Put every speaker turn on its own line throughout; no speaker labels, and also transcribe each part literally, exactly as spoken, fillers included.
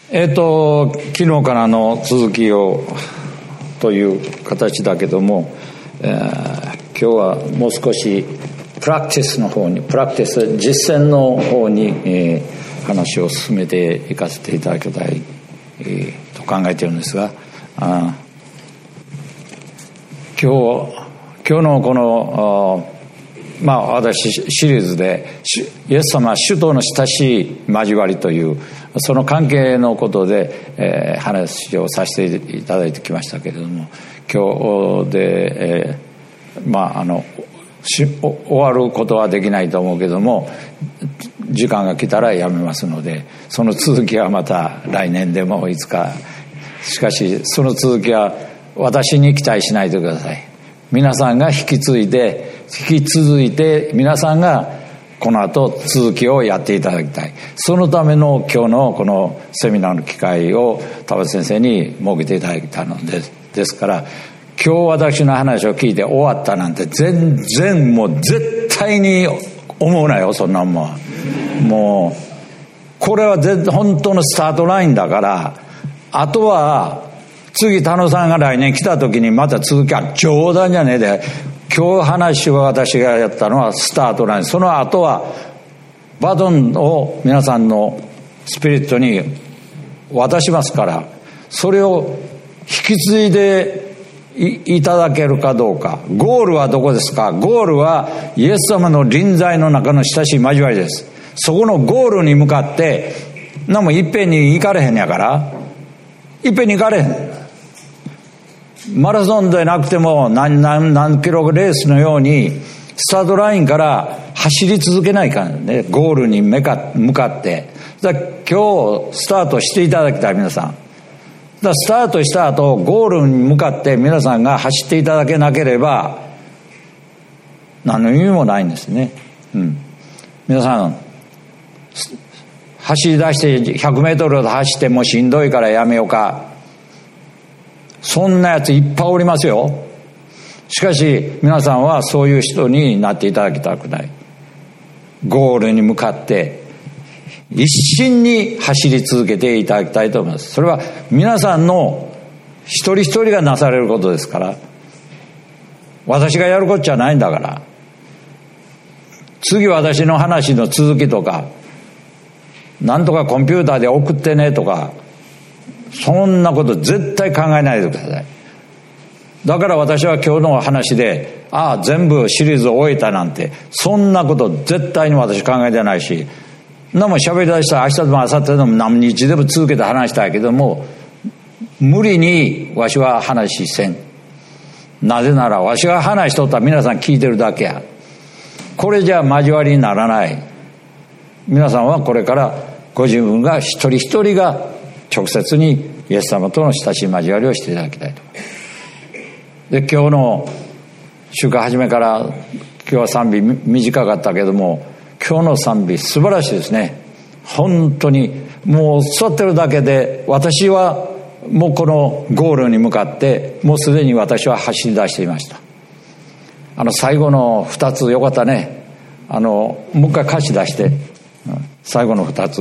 えっと昨日からの続きをという形だけども、えー、今日はもう少しプラクティスの方にプラクティス実践の方に、えー、話を進めていかせていただきたい、えー、と考えているんですが、あ今日今日のこのまあ私シリーズでイエス様は主との親しい交わりというその関係のことで、えー、話をさせていただいてきましたけれども、今日で、えー、まああの終わることはできないと思うけども、時間が来たらやめますので、その続きはまた来年でもいつか。しかしその続きは私に期待しないでください。皆さんが引き継いで引き続いて皆さんがこの後続きをやっていただきたい。そのための今日のこのセミナーの機会を田畑先生に設けていただいたのです。ですから今日私の話を聞いて終わったなんて全然もう絶対に思うなよ、そんなもんは。もうこれは本当のスタートラインだから、あとは次田野さんが来年来た時にまた続きは冗談じゃねえで、今日話は私がやったのはスタートライン、その後はバトンを皆さんのスピリットに渡しますから、それを引き継いで い, いただけるかどうか。ゴールはどこですか？ゴールはイエス様の臨在の中の親しい交わりです。そこのゴールに向かって何もいっぺんに行かれへんやから、いっぺんに行かれへん。マラソンでなくても 何, 何, 何キロレースのようにスタートラインから走り続けないからね、ゴールに向かって。だから今日スタートしていただきたい。皆さんだスタートした後ゴールに向かって皆さんが走っていただけなければ何の意味もないんですね、うん、皆さん走り出してひゃくメートル走ってもうしんどいからやめようか、そんなやついっぱいおりますよ。しかし皆さんはそういう人になっていただきたくない。ゴールに向かって一心に走り続けていただきたいと思います。それは皆さんの一人一人がなされることですから、私がやることじゃないんだから。次私の話の続きとか、なんとかコンピューターで送ってねとか、そんなこと絶対考えないでください。だから私は今日の話でああ全部シリーズを終えたなんて、そんなこと絶対に私考えてないし、何も喋り出したら明日でも明後日でも何日でも続けて話したいけども、無理にわしは話せん。なぜならわしが話しとったら皆さん聞いてるだけや。これじゃ交わりにならない。皆さんはこれからご自分が一人一人が直接にイエス様との親しい交わりをしていただきたいと。で今日の週間初めから今日は賛美短かったけども、今日の賛美素晴らしいですね。本当にもう座ってるだけで私はもうこのゴールに向かってもうすでに私は走り出していました。あの最後のふたつよかったね。あのもう一回歌詞出して、最後のふたつ。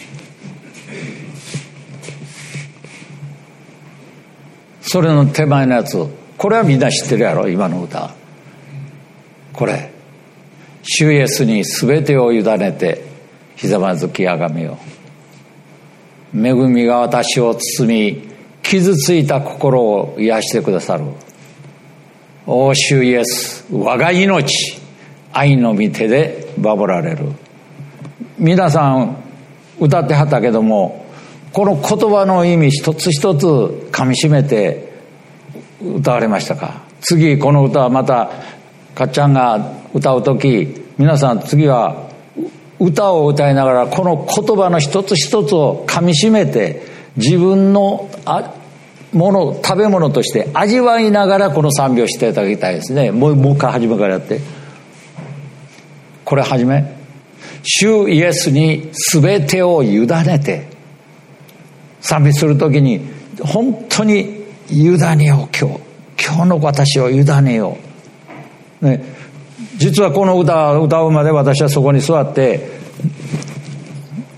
それの手前のやつ、これはみんな知ってるやろ、今の歌。これ主イエスに全てを委ねてひざまずきあがめよう。恵みが私を包み傷ついた心を癒してくださる。お主イエス、我が命愛の御手で守られる。皆さん歌ってはったけども、この言葉の意味一つ一つ噛み締めて歌われましたか？次この歌はまたかっちゃんが歌うとき、皆さん次は歌を歌いながらこの言葉の一つ一つを噛み締めて自分のもの食べ物として味わいながらこの賛美をしていただきたいですね。もうもう一回初めからやって。これ初め、主イエスに全てを委ねて賛美するときに本当に委ねよう。今日今日の私を委ねよう、ね、実はこの歌を歌うまで私はそこに座って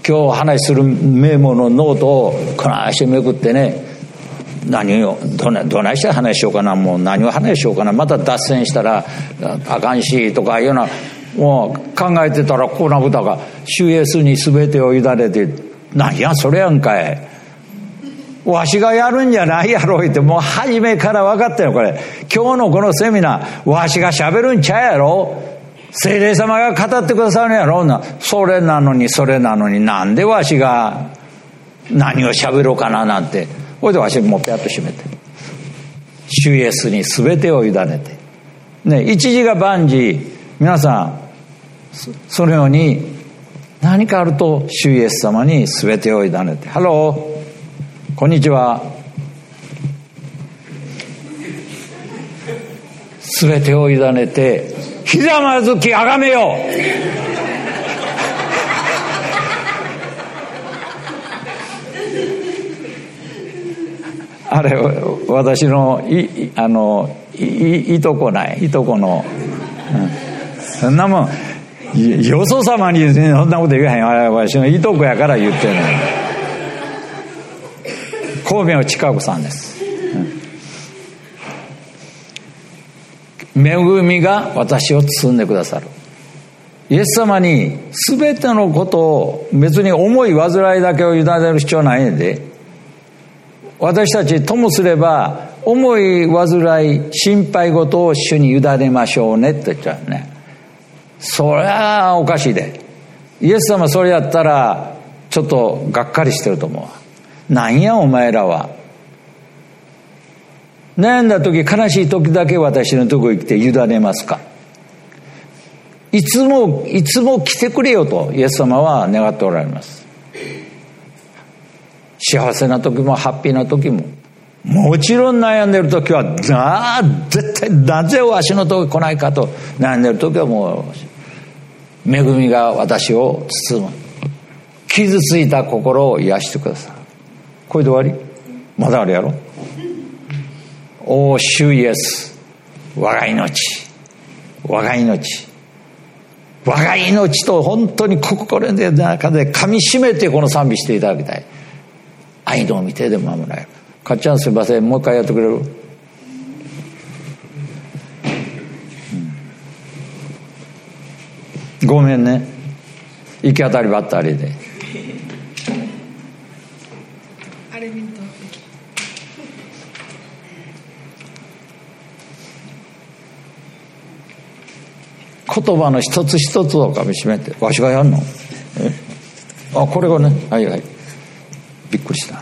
今日話するメモのノートをこの足めくってね、何をどないどないして話しようかな、もう何を話しようかな、また脱線したらあかんしとかいうような、もう考えてたらこんなことが、主イエスに全てを委ねて、何やそれやんかい、わしがやるんじゃないやろってもう初めから分かったよ。これ今日のこのセミナー、わしが喋るんちゃうやろ、聖霊様が語ってくださるんやろな。それなのにそれなのになんでわしが何を喋ろうかななんて、これでわしもうピャッと閉めて、主イエスに全てを委ねてね、一時が万事、皆さんそのように何かあると主イエス様に全てを委ねて、ハローこんにちは、全てを委ねてひざまずきあがめよう。あれ私のいあの い, いとこないいとこの、うん、そんなもんよそ様にそんなこと言わへん、あれ私のいとこやから言ってるの。神戸の近くさんです、うん、恵みが私を包んでくださる。イエス様に全てのことを、別に重い煩いだけを委ねる必要はないんで、私たちともすれば重い煩い心配事を主に委ねましょうねって言っちゃうね。そりゃおかしいで、イエス様それやったらちょっとがっかりしてると思う。なんやお前らは、悩んだ時悲しい時だけ私のとこに来て委ねますか。いつもいつも来てくれよとイエス様は願っておられます。幸せな時もハッピーな時も、もちろん悩んでる時はああ絶対なぜわしのとこ来ないかと悩んでる時はもう恵みが私を包む。傷ついた心を癒してください。これで終わり？まだあるやろ。お主イエス、我が命我が命我が命と本当に心の中で噛みしめてこの賛美していただきたい。愛の御手で守られる。かっちゃんすいません、もう一回やってくれる？うん、ごめんね、行き当たりばったりで。
あれ見ると
言葉の一つ一つをかみしめて、わしがやんの？えあ、これがね、はいはい、びっくりした。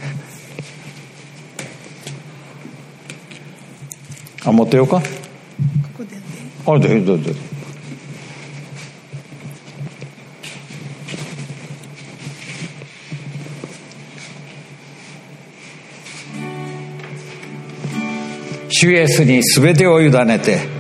あ、持ってようか。
ここでやって。
あ、でどうぞ。主イエスにすべてを委ねて、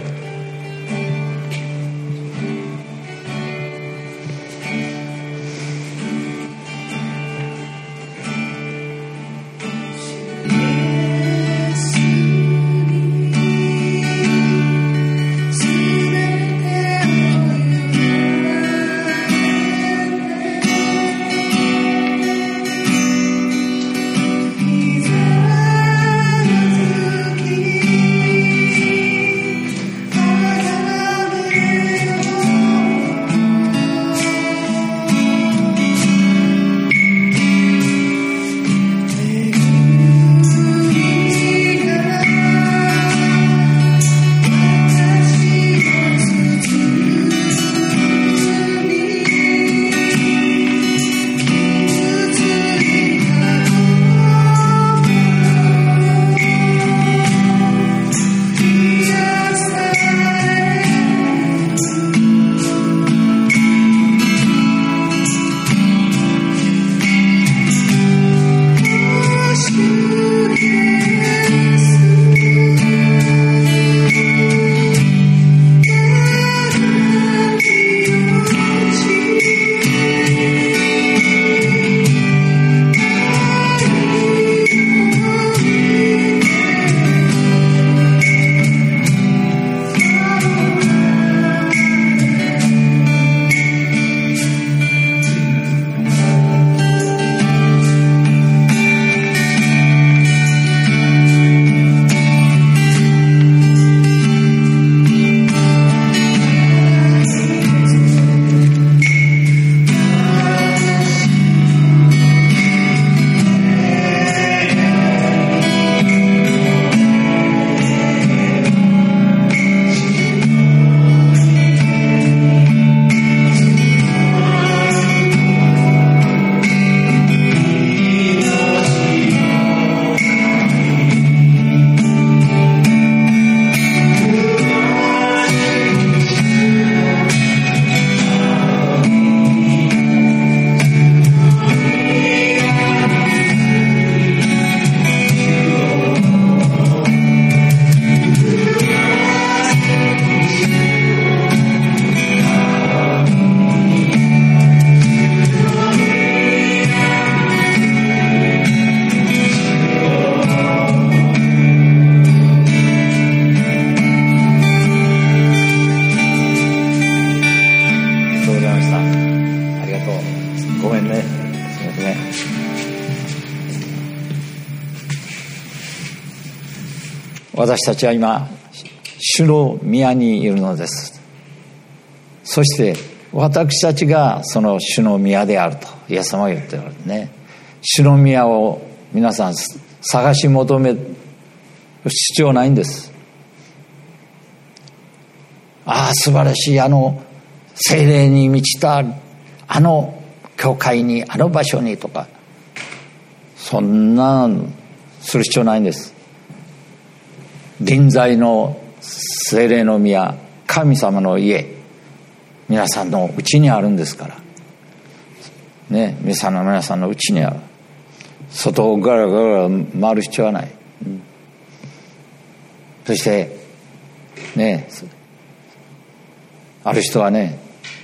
とごめんね、すみません。私たちは今主の宮にいるのです。そして私たちがその主の宮であるとイエス様は言っておられるね。主の宮を皆さん探し求める必要ないんです。ああ素晴らしい、あの聖霊に満ちたあの教会に、あの場所にとか、そんなする必要ないんです。臨在の聖霊の宮、神様の家、皆さんのうちにあるんですからね。皆さんの皆さんのうちにある。外をガラガラ回る必要はない、うん、そしてね、ある人はね、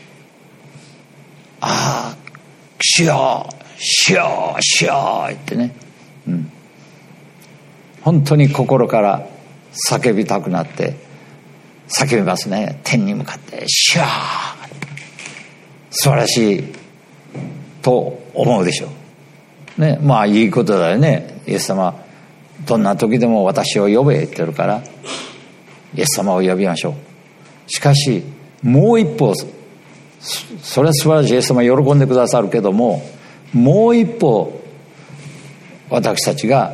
ああ主よ主よ主よってね、うん、本当に心から叫びたくなって叫びますね。天に向かって主よ、素晴らしいと思うでしょうね。まあいいことだよね。イエス様どんな時でも私を呼べって言ってるからイエス様を呼びましょう。しかしもう一歩、それは素晴らしい、イエス様喜んでくださるけども、もう一歩私たちが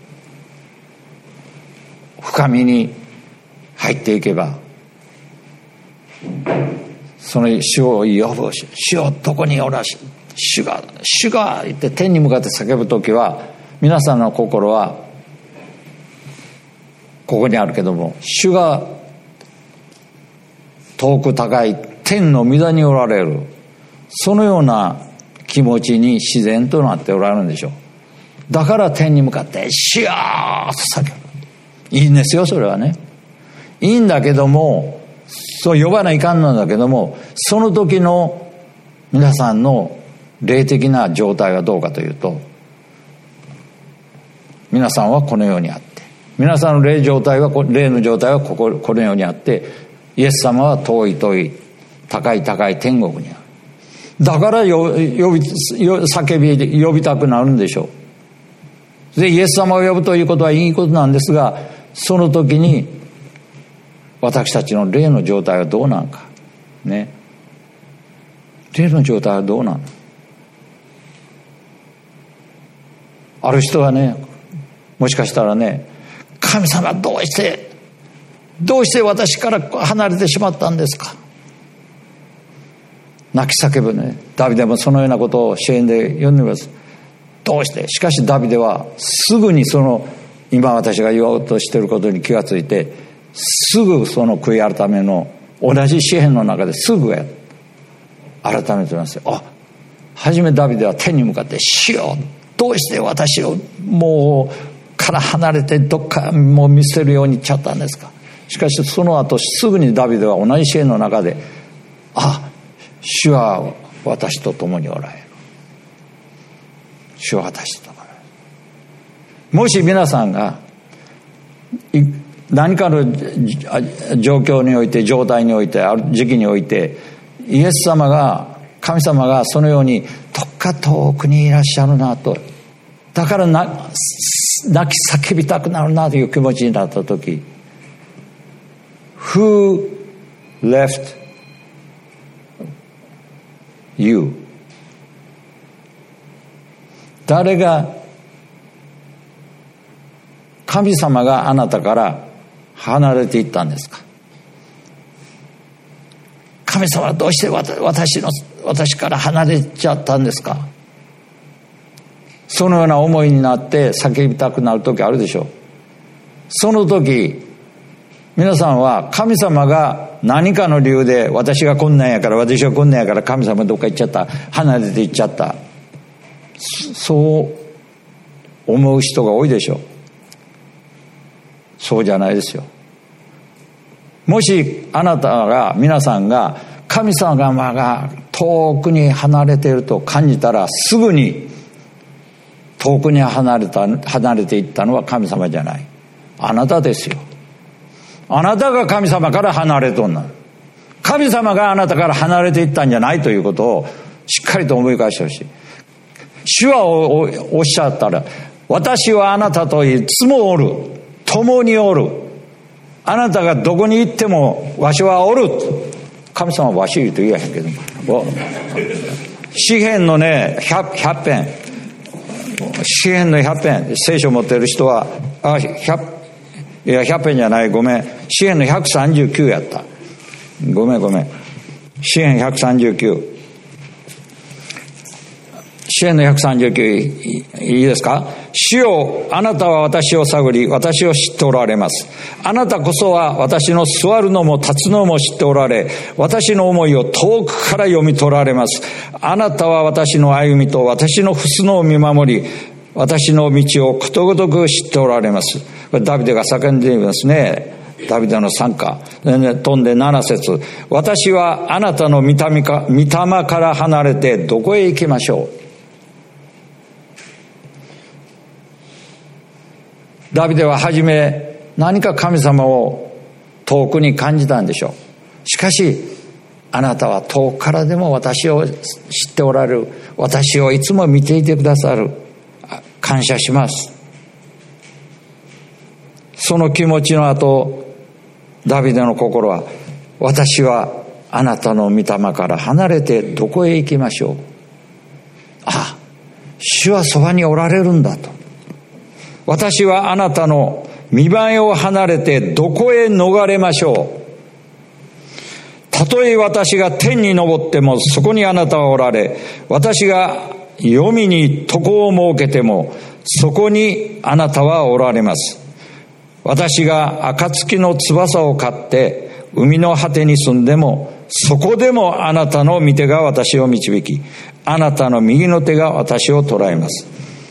深みに入っていけば、その主を呼ぶ、主をどこにおらし、主が主が言って天に向かって叫ぶときは、皆さんの心はここにあるけども、主が遠く高い天の御座におられる、そのような気持ちに自然となっておられるんでしょう。だから天に向かってシューと叫ぶ。いいんですよ、それはね。いいんだけども、そう呼ばないかんなんだけども、その時の皆さんの霊的な状態はどうかというと、皆さんはこのようにあって、皆さんの霊状態は霊の状態はこここのようにあって、イエス様は遠い遠い高い高い天国にある。だから呼び叫び呼びたくなるんでしょう。でイエス様を呼ぶということはいいことなんですが、その時に私たちの霊の状態はどうなのかね。霊の状態はどうなの。ある人はね、もしかしたらね、神様どうしてどうして私から離れてしまったんですか。泣き叫ぶね。ダビデもそのようなことを詩篇で読んでいます。どうして。しかしダビデはすぐにその今私が言おうとしていることに気がついて、すぐその悔い改めの同じ詩篇の中ですぐや改めています。あ、初めダビデは天に向かって主よ、どうして私をもうから離れてどっかもう見捨てるように言っちゃったんですか。しかしその後すぐにダビデは同じ詩篇の中で、あ、主は私と共におられる。主は私と共におられる。もし皆さんが何かの状況において、状態において、ある時期において、イエス様が、神様がそのようにどっか遠くにいらっしゃるなと、だからな泣き叫びたくなるなという気持ちになった時、Who left you? 誰が、神様があなたから離れていったんですか。神様はどうして私の私から離れちゃったんですか。そのような思いになって叫びたくなる時あるでしょう。その時皆さんは神様が何かの理由で、私がこんなんやから、私がこんなんやから神様どっか行っちゃった、離れて行っちゃった、そう思う人が多いでしょう。そうじゃないですよ。もしあなたが、皆さんが神様が遠くに離れていると感じたら、すぐに遠くに離れた離れていったのは神様じゃない、あなたですよ。あなたが神様から離れとんな。神様があなたから離れていったんじゃないということをしっかりと思い返してほしい。主は お, おっしゃったら、私はあなたといつもおる、共におる、あなたがどこに行ってもわしはおる。神様はわしと言えへんけども、詩編のね 100, ひゃく編、詩編のひゃく編、聖書を持っている人はあひゃくいやひゃく編じゃない、ごめん、詩編のひゃくさんじゅうきゅうやった、ごめんごめん、詩編ひゃくさんじゅうきゅう、詩編のひゃくさんじゅうきゅう、いいですか。主よ、あなたは私を探り、私を知っておられます。あなたこそは私の座るのも立つのも知っておられ、私の思いを遠くから読み取られます。あなたは私の歩みと私の訃のを見守り、私の道をことごとく知っておられます。これダビデが叫んでいますね。ダビデの賛歌飛んでなな節、私はあなたの御霊か、御霊から離れてどこへ行きましょう。ダビデははじめ何か神様を遠くに感じたんでしょう。しかしあなたは遠くからでも私を知っておられる、私をいつも見ていてくださる、感謝します。その気持ちの後、ダビデの心は、私はあなたの御霊から離れてどこへ行きましょう。ああ、主はそばにおられるんだと。私はあなたの見栄えを離れてどこへ逃れましょう。たとえ私が天に昇ってもそこにあなたはおられ、私が黄泉に床を設けてもそこにあなたはおられます。私が暁の翼を飼って海の果てに住んでもそこでもあなたの御手が私を導き、あなたの右の手が私を捉えます。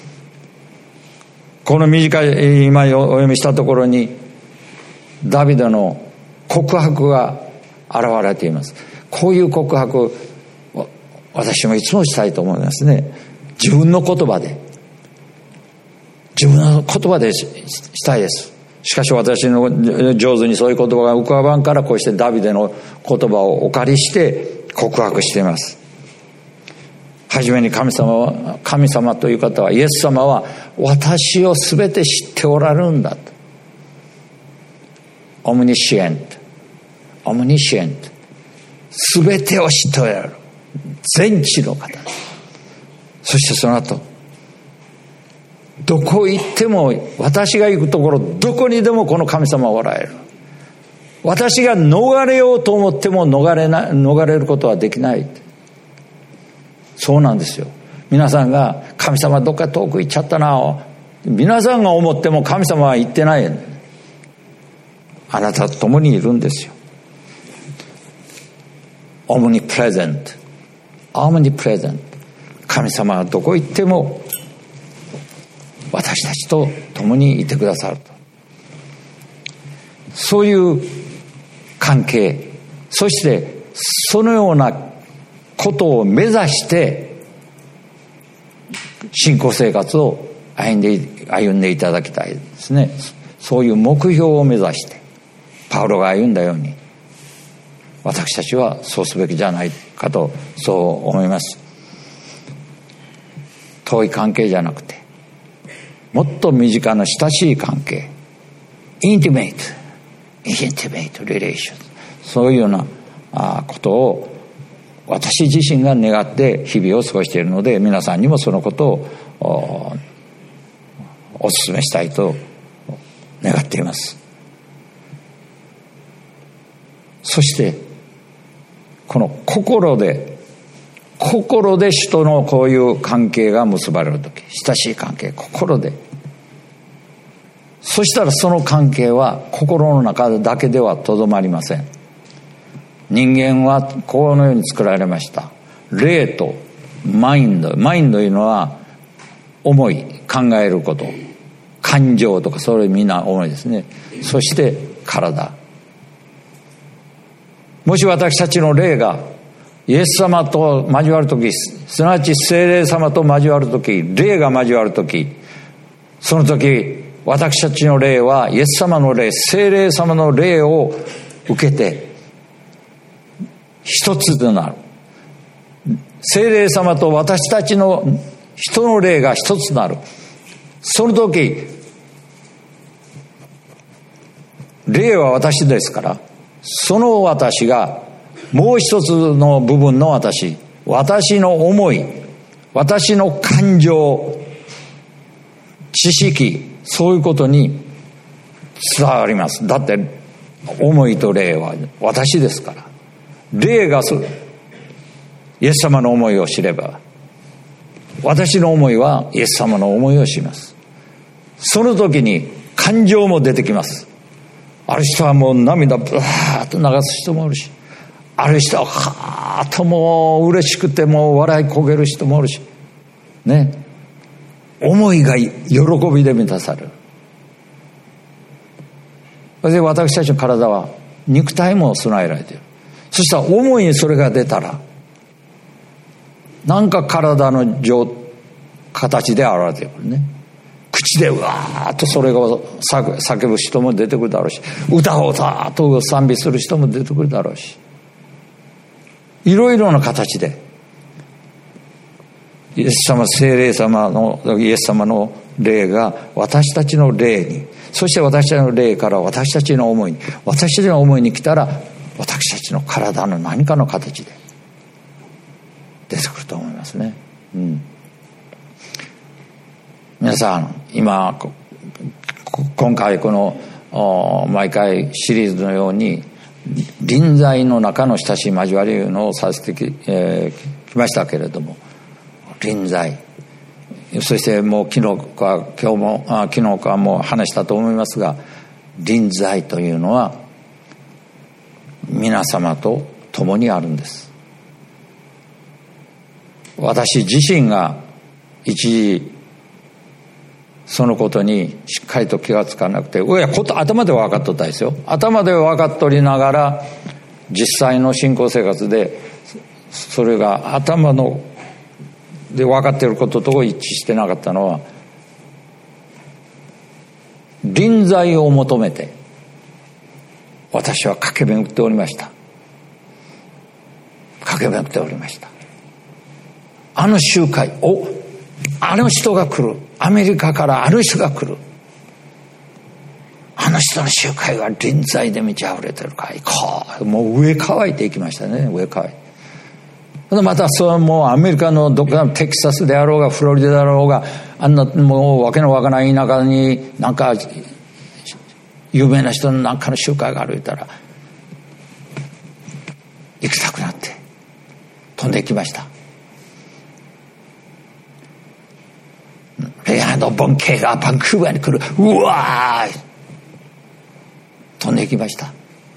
この短い今お読みしたところにダビデの告白が現れています。こういう告白、私もいつもしたいと思いますね。自分の言葉で自分の言葉でしたいです。しかし私の上手にそういう言葉が浮かばんから、こうしてダビデの言葉をお借りして告白しています。はじめに神様は、神様という方は、イエス様は私をすべて知っておられるんだと。オムニシエント、オムニシエント、すべてを知っておられる全知の方。そしてその後、どこ行っても、私が行くところどこにでもこの神様はおられる。私が逃れようと思っても逃れな、逃れることはできない。そうなんですよ。皆さんが神様どっか遠く行っちゃったな、皆さんが思っても神様は行ってない。あなたと共にいるんですよ。オムニプレゼント、オムニプレゼント、神様はどこ行っても私たちと共にいてくださると。そういう関係、そしてそのようなことを目指して信仰生活を歩んで歩んでいただきたいですね。そういう目標を目指してパウロが歩んだように、私たちはそうすべきじゃないかと、そう思います。遠い関係じゃなくて、もっと身近な親しい関係、インティメイト、インティメイトリレーション、そういうようなことを私自身が願って日々を過ごしているので、皆さんにもそのことを お, お勧めしたいと願っています。そしてこの心で心で主とのこういう関係が結ばれるとき、親しい関係、心で、そしたらその関係は心の中だけではとどまりません。人間はこのように作られました。霊とマインド、マインドというのは思い、考えること、感情とか、それみんな思いですね。そして体。もし私たちの霊がイエス様と交わるとき、すなわち聖霊様と交わるとき、霊が交わるとき、そのとき私たちの霊はイエス様の霊、聖霊様の霊を受けて一つとなる。 聖霊様と私たちの人の霊が一つなる。その時、霊は私ですから、その私がもう一つの部分の私、私の思い、私の感情、知識、そういうことに伝わります。だって思いと霊は私ですから。霊がイエス様の思いを知れば、私の思いはイエス様の思いをします。その時に感情も出てきます。ある人はもう涙ブワーッと流す人もいるし、ある人ははーっともう嬉しくてもう笑い焦げる人もいるしね、思いが喜びで満たされる。それで私たちの体は肉体も備えられている。そしたら思いにそれが出たら、なんか体の形で現れてくるね。口でうわーっとそれが叫ぶ人も出てくるだろうし、歌をざーっと賛美する人も出てくるだろうし、いろいろな形でイエス様、聖霊様のイエス様の霊が私たちの霊に、そして私たちの霊から私たちの思いに、私たちの思いに来たら私たちの体の何かの形で出てくると思いますね。うん、皆さん今今回この毎回シリーズのように臨在の中の親しい交わりのをさせてき、えー、きましたけれども、臨在、そしてもう昨日か今日もあ昨日かも話したと思いますが、臨在というのは皆様と共にあるんです。私自身が一時そのことにしっかりと気がつかなくて、いやこと頭では分かっとったですよ。頭では分かっとりながら実際の信仰生活でそれが頭ので分かっていることと一致してなかったのは、臨在を求めて私は駆け巡っておりました。駆け巡っておりました。あの集会、おあの人が来る、アメリカからあの人が来る、あの人の集会が臨在で満ち溢れてるから行こう、もう上乾いていきましたね。上乾いて、またそれもアメリカのどこかテキサスであろうがフロリダであろうが、あんなもうわけのわからない田舎になんか有名な人のなんかの集会が歩いたら行きたくなって飛んでいきました。レイハンド・ボンケイがバンクーバーに来る、うわー飛んでいきました。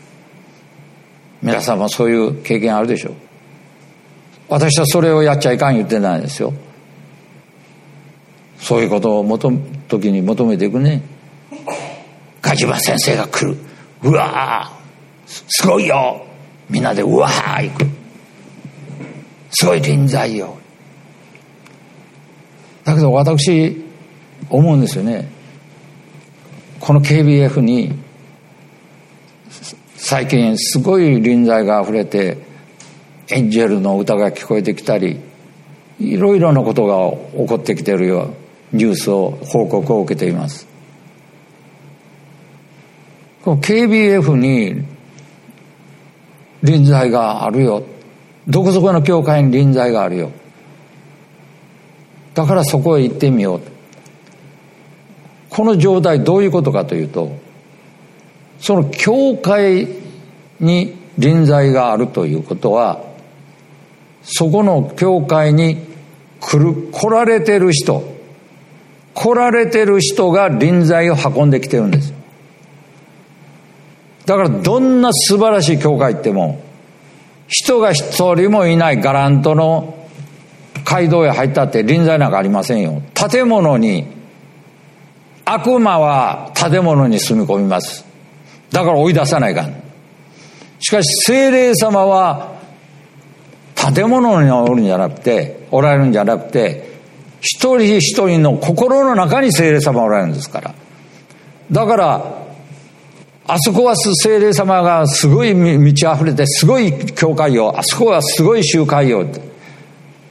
皆さんもそういう経験あるでしょう。私はそれをやっちゃいかん言ってないですよ。そういうことを求め時に求めていくね。ガジマ先生が来る、うわーすごいよ、みんなでうわー行く、すごい臨在よ。だけど私思うんですよね。この ケービーエフ に最近すごい臨在があふれて、エンジェルの歌が聞こえてきたり、いろいろなことが起こってきているようニュースを報告を受けています。この ケービーエフ に臨在があるよ、どこそこの教会に臨在があるよ、だからそこへ行ってみよう。この状態どういうことかというと、その教会に臨在があるということは、そこの教会に来る来られてる人来られてる人が臨在を運んできてるんです。だからどんな素晴らしい教会行っても、人が一人もいないガラントの街道へ入ったって臨在なんかありませんよ。建物に、悪魔は建物に住み込みます。だから追い出さないかん。しかし聖霊様は建物におるんじゃなくて、おられるんじゃなくて、一人一人の心の中に聖霊様おられるんですから。だからあそこは聖霊様がすごい満ち溢れてすごい教会よ、あそこはすごい集会よって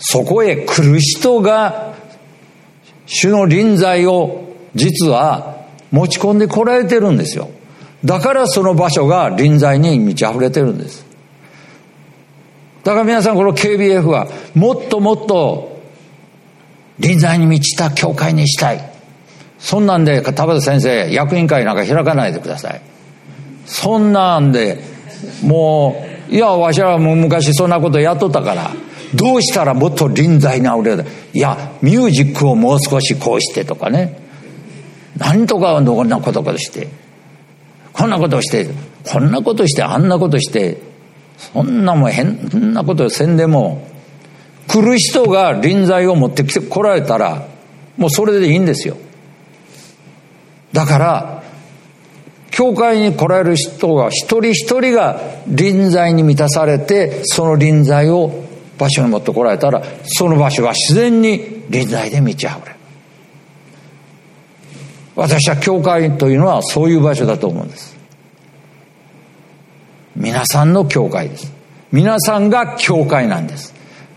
そこへ来る人が主の臨在を実は持ち込んでこられてるんですよ。だからその場所が臨在に満ち溢れてるんです。だから皆さん、この ケービーエフ はもっともっと臨在に満ちた教会にしたい。そんなんで田畑先生、役員会なんか開かないでください。そんなんでもう、いやわしらも昔そんなことやっとったから、どうしたらもっと臨在にあふれる、いやミュージックをもう少しこうしてとかね、何とかこんなことかしてこんなことしてこんなことしてあんなことして、そんなもん変なことせんでも、来る人が臨在を持ってきて来られたらもうそれでいいんですよ。だから教会に来られる人が一人一人が臨在に満たされて、その臨在を場所に持ってこられたら、その場所は自然に臨在で満ち溢れる。私は教会というのはそういう場所だと思うんです。皆さんの教会です。皆さんが教会なんです。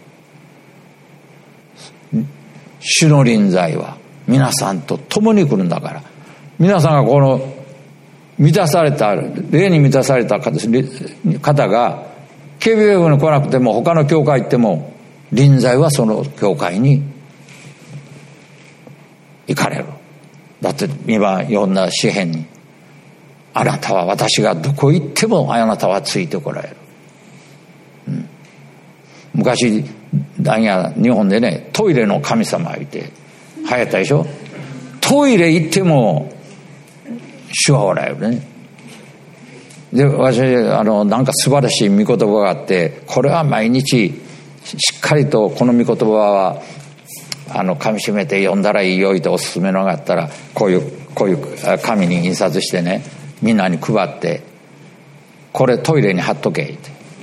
主の臨在は皆さんと共に来るんだから、皆さんがこの満たされた、霊に満たされた方が ケービーエフ に来なくても他の教会行っても、臨在はその教会に行かれる。だって今読んだ詩編に、あなたは私がどこ行ってもあなたはついてこられる、うん、昔何や日本でね、トイレの神様言って流行ったでしょ。トイレ行っても主はおられるね。で私あのなんか素晴らしい御言葉があって、これは毎日しっかりとこの御言葉はあの噛み締めて読んだらいいよっておすすめのがあったら、こういうこういう紙に印刷してね、みんなに配って、これトイレに貼っとけって、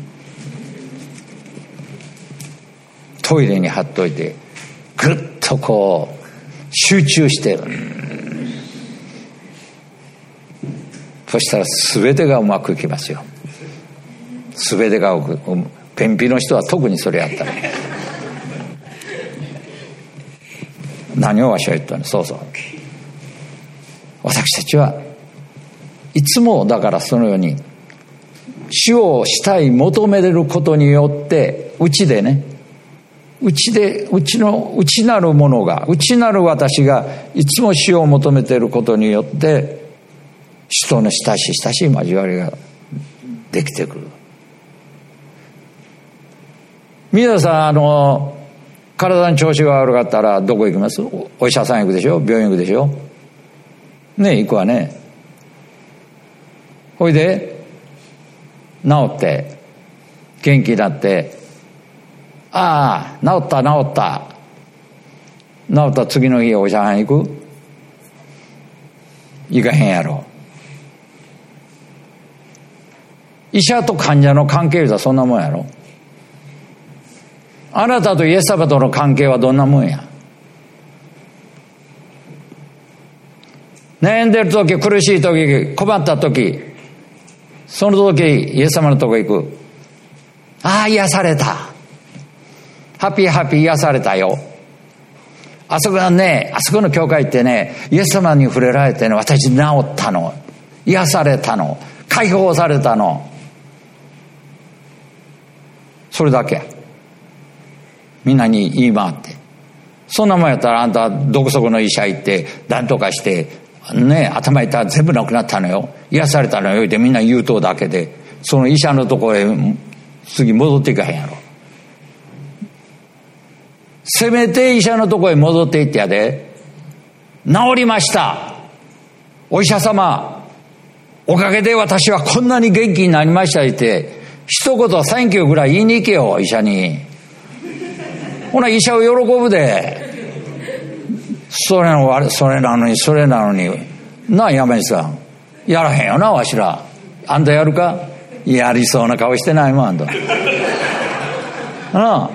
トイレに貼っといてぐっとこう集中して、そしたら全てがうまくいきますよ。全てがうまく、便秘の人は特にそれやったら何をわしは言ったの。そうそう、私たちはいつもだからそのように主をしたい求めれることによって、うちでね、うちでうちの内なるものが、内なる私がいつも主を求めていることによって、主との親しい親しい交わりができてくる。皆さんあの体に調子が悪かったらどこ行きます？お医者さん行くでしょ、病院行くでしょね、行くわね。ほいで治って元気になって、ああ治った治った治った次の日お医者さん行く？行かへんやろ。医者と患者の関係はそんなもんやろ。あなたとイエス様との関係はどんなもんや。悩んでる時、苦しい時、困った時、その時イエス様のとこ行く。ああ癒された、ハッピーハッピー癒されたよ。あそこはね、あそこの教会ってね、イエス様に触れられてね、私治ったの、癒されたの、解放されたの、それだけ。みんなに言い回って、そんなもんやったらあんたどこそこの医者行って何とかしてね、頭痛い全部なくなったのよ、癒されたのよってみんな言うとだけで、その医者のとこへ次戻っていかへんやろ。せめて医者のとこへ戻っていってやで、治りました、お医者様おかげで私はこんなに元気になりましたって一言サンキューぐらい言いに行けよ、医者に。ほな医者を喜ぶで。それのそれなのにそれなのになあ、山西さんやらへんよな、わしら。あんたやるか？やりそうな顔してないもん、あんた。なあ、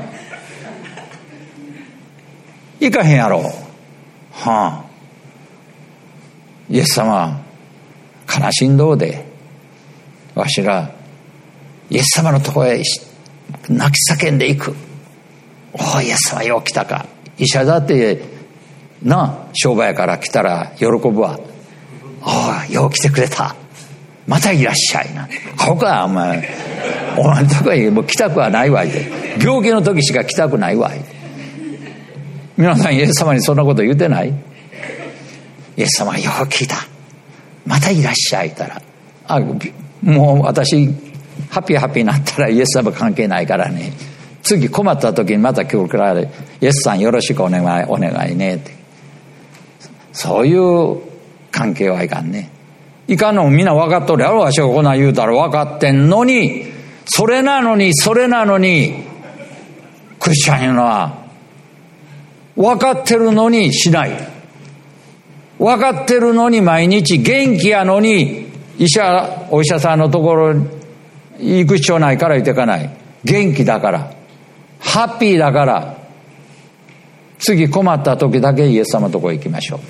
いかへんやろ。はあ、イエス様悲しんどうで、わしらイエス様のところへ泣き叫んでいく。 おおイエス様よう来たか。医者だってな商売から来たら喜ぶわ。おおよう来てくれた、またいらっしゃいな。ほかお前お前のとこにもう来たくはないわいで、病気の時しか来たくないわい。皆さんイエス様にそんなこと言うてない？イエス様よう聞いた、またいらっしゃいたら、あもう私ハッピーハッピーになったらイエス様関係ないからね、次困った時にまた今日からイエスさんよろしくお願いお願いねって、そういう関係はいかんね。いかんのもみんな分かっとるやろ。わしがこんなん言うたら分かってんのに、それなのにそれなのにクリスチャンいうのは分かってるのにしない、分かってるのに毎日元気やのに医者お医者さんのところ行く必要ないから言ってかない。元気だからハッピーだから、次困った時だけイエス様のところ行きましょう。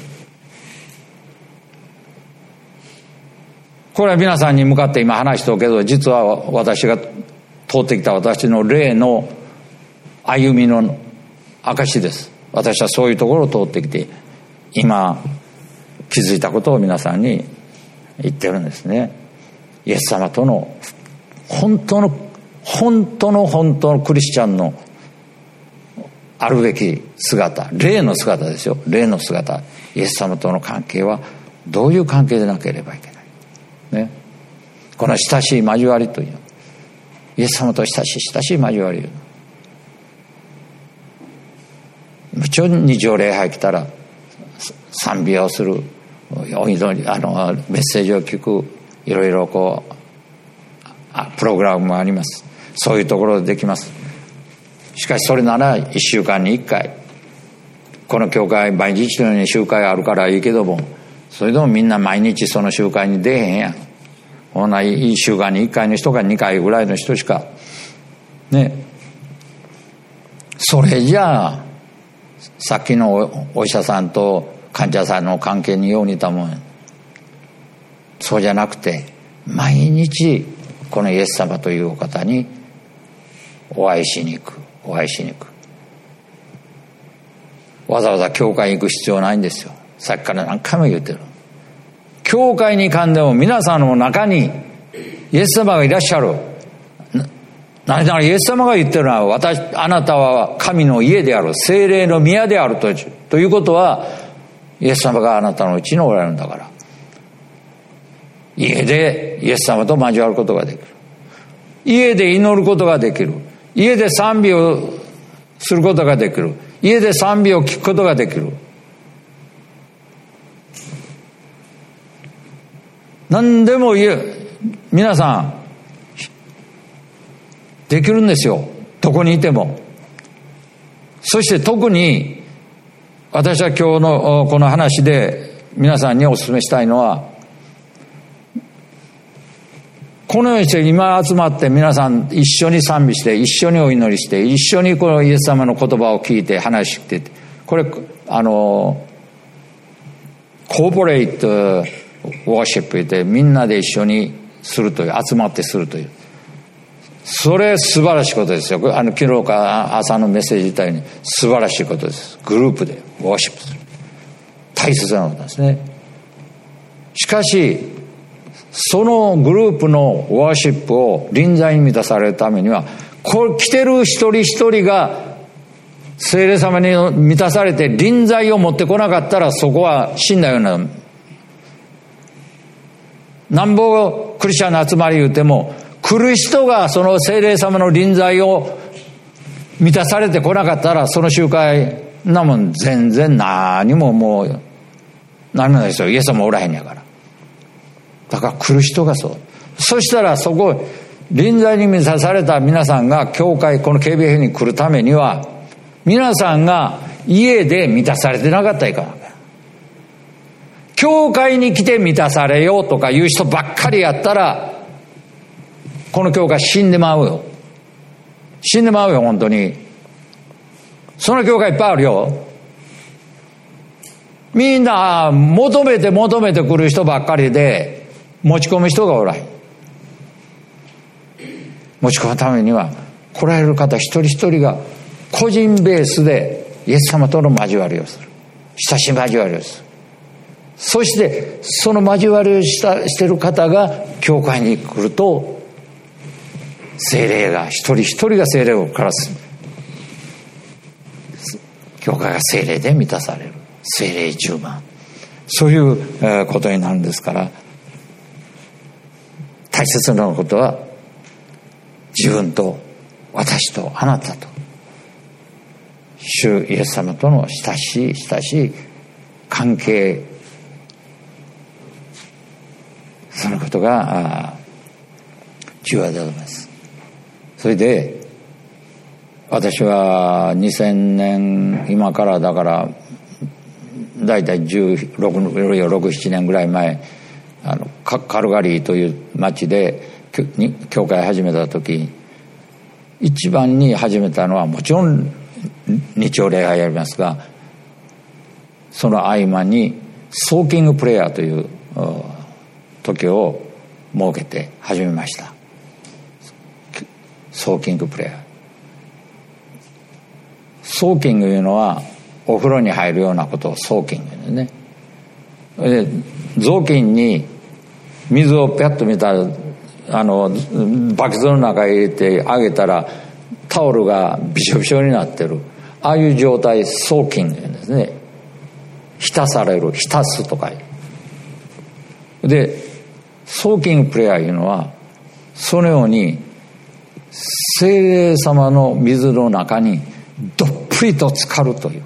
これは皆さんに向かって今話しておくけど、実は私が通ってきた私の霊の歩みの証です。私はそういうところを通ってきて今気づいたことを皆さんに言ってるんですね。イエス様との本当の本当の本当のクリスチャンのあるべき姿、霊の姿ですよ。霊の姿、イエス様との関係はどういう関係でなければいけないね。この親しい交わりという、イエス様と親しい親しい交わり、もちろん日曜礼拝来たら賛美をする、お祈り、あのメッセージを聞く、いろいろこうあプログラムもあります。そういうところでできます。しかしそれならいっしゅうかんにいっかい、この教会毎日のように集会あるからいいけども、それでもみんな毎日その集会に出えへんやん。ほないっしゅうかんにいっかいの人がにかいぐらいの人しかね。それじゃあさっきのお医者さんと患者さんの関係によう似たもん。そうじゃなくて、毎日このイエス様というお方にお会いしに行く、お会いしに行く。わざわざ教会に行く必要ないんですよ。さっきから何回も言ってる。教会に行かんでも皆さんの中にイエス様がいらっしゃる。なぜならイエス様が言ってるのは、私あなたは神の家である、聖霊の宮であるとということは、イエス様があなたのうちにおられるんだから、家でイエス様と交わることができる、家で祈ることができる、家で賛美をすることができる、家で賛美を聞くことができる。何でも言え、皆さんできるんですよ、どこにいても。そして特に私は今日のこの話で皆さんにお勧めしたいのは、このようにして今集まって皆さん一緒に賛美して、一緒にお祈りして、一緒にこのイエス様の言葉を聞いて話して、これあのコーポレートウォーシップでみんなで一緒にするという、集まってするという、それ素晴らしいことですよ。あの昨日か朝のメッセージ自体に素晴らしいことです。グループでウォーシップする、大切なことですね。しかしそのグループのウォーシップを臨在に満たされるためには、これ来てる一人一人が聖霊様に満たされて臨在を持ってこなかったら、そこは死んだような、なんぼクリスチャンの集まり言うても、来る人がその聖霊様の臨在を満たされてこなかったら、その集会なもん全然何ももう何もないですよ。イエス様おらへんやから。だから来る人がそう。そしたらそこ臨在に満たされた皆さんが教会、この ケービーエフ に来るためには、皆さんが家で満たされてなかったらいかん。教会に来て満たされようとかいう人ばっかりやったら、この教会死んでまうよ。死んでまうよ、本当に。その教会いっぱいあるよ。みんな求めて求めてくる人ばっかりで、持ち込む人がおらへん。持ち込むためには、来られる方一人一人が個人ベースでイエス様との交わりをする、親しい交わりをする。そしてその交わりをしたしている方が教会に来ると、聖霊が一人一人が聖霊をからす、教会が聖霊で満たされる、聖霊充満、そういうことになるんですから、大切なことは自分と私とあなたと主イエス様との親しい親しい関係、そのことが重要でございます。それで私はにせんねん、今からだからだいたいじゅうろく、ろく、ななねんぐらい前、あのカルガリーという町で教会始めた時、一番に始めたのはもちろん日曜礼拝やりますが、その合間にソーキングプレイヤーという時を設けて始めました。ソーキングプレイヤー、ソーキングというのはお風呂に入るようなことをソーキングですね。で雑巾に水をピャッと見たら、あのバケツの中へ入れてあげたらタオルがびしょびしょになってる、ああいう状態ソーキングですね。浸される、浸すとかで、ソーキングプレイヤーいうのはそのように聖霊様の水の中にどっぷりと浸かるという、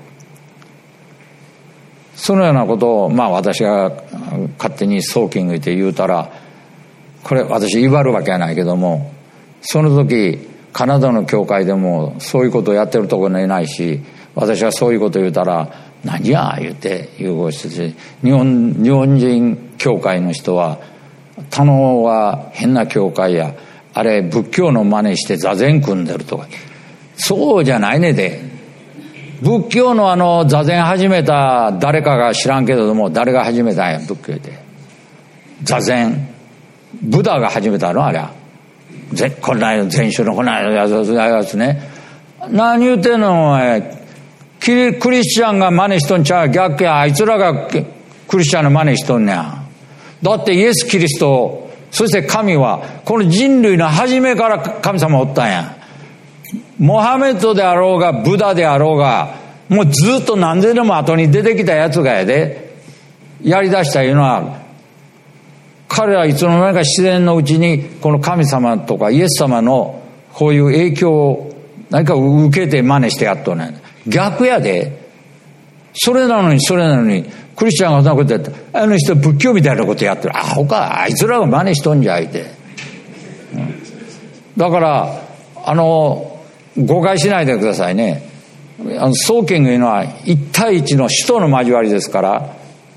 そのようなことを、まあ私が勝手にソーキングって言うたら、これ私威張るわけはないけども、その時カナダの教会でもそういうことをやってるところにいないし、私がそういうことを言うたら何や言うて融合してて、日本日本人教会の人は他のは変な教会や、あれ仏教の真似して座禅組んでるとか、そうじゃないねで。仏教のあの座禅始めた誰かが知らんけれども、誰が始めたんや仏教で。座禅ブダが始めたのあれは。こんな禅宗のこんなやつね。何言うてんのお前。クリスチャンが真似しとんちゃう、逆や、あいつらがクリスチャンの真似しとんねん。だってイエス・キリスト、そして神はこの人類の初めから神様おったんや。モハメドであろうがブダであろうが、もうずっと何ででも後に出てきたやつがやで、やりだしたいうのは、彼はいつの間にか自然のうちにこの神様とかイエス様のこういう影響を何か受けて真似してやっとんねん。逆やで。それなのにそれなのにクリスチャンがそんなことやって、あの人仏教みたいなことやってる、あほかあいつらが真似しとんじゃいて、うん、だからあの誤解しないでくださいね。あのソーキングいうのは一対一の主との交わりですから、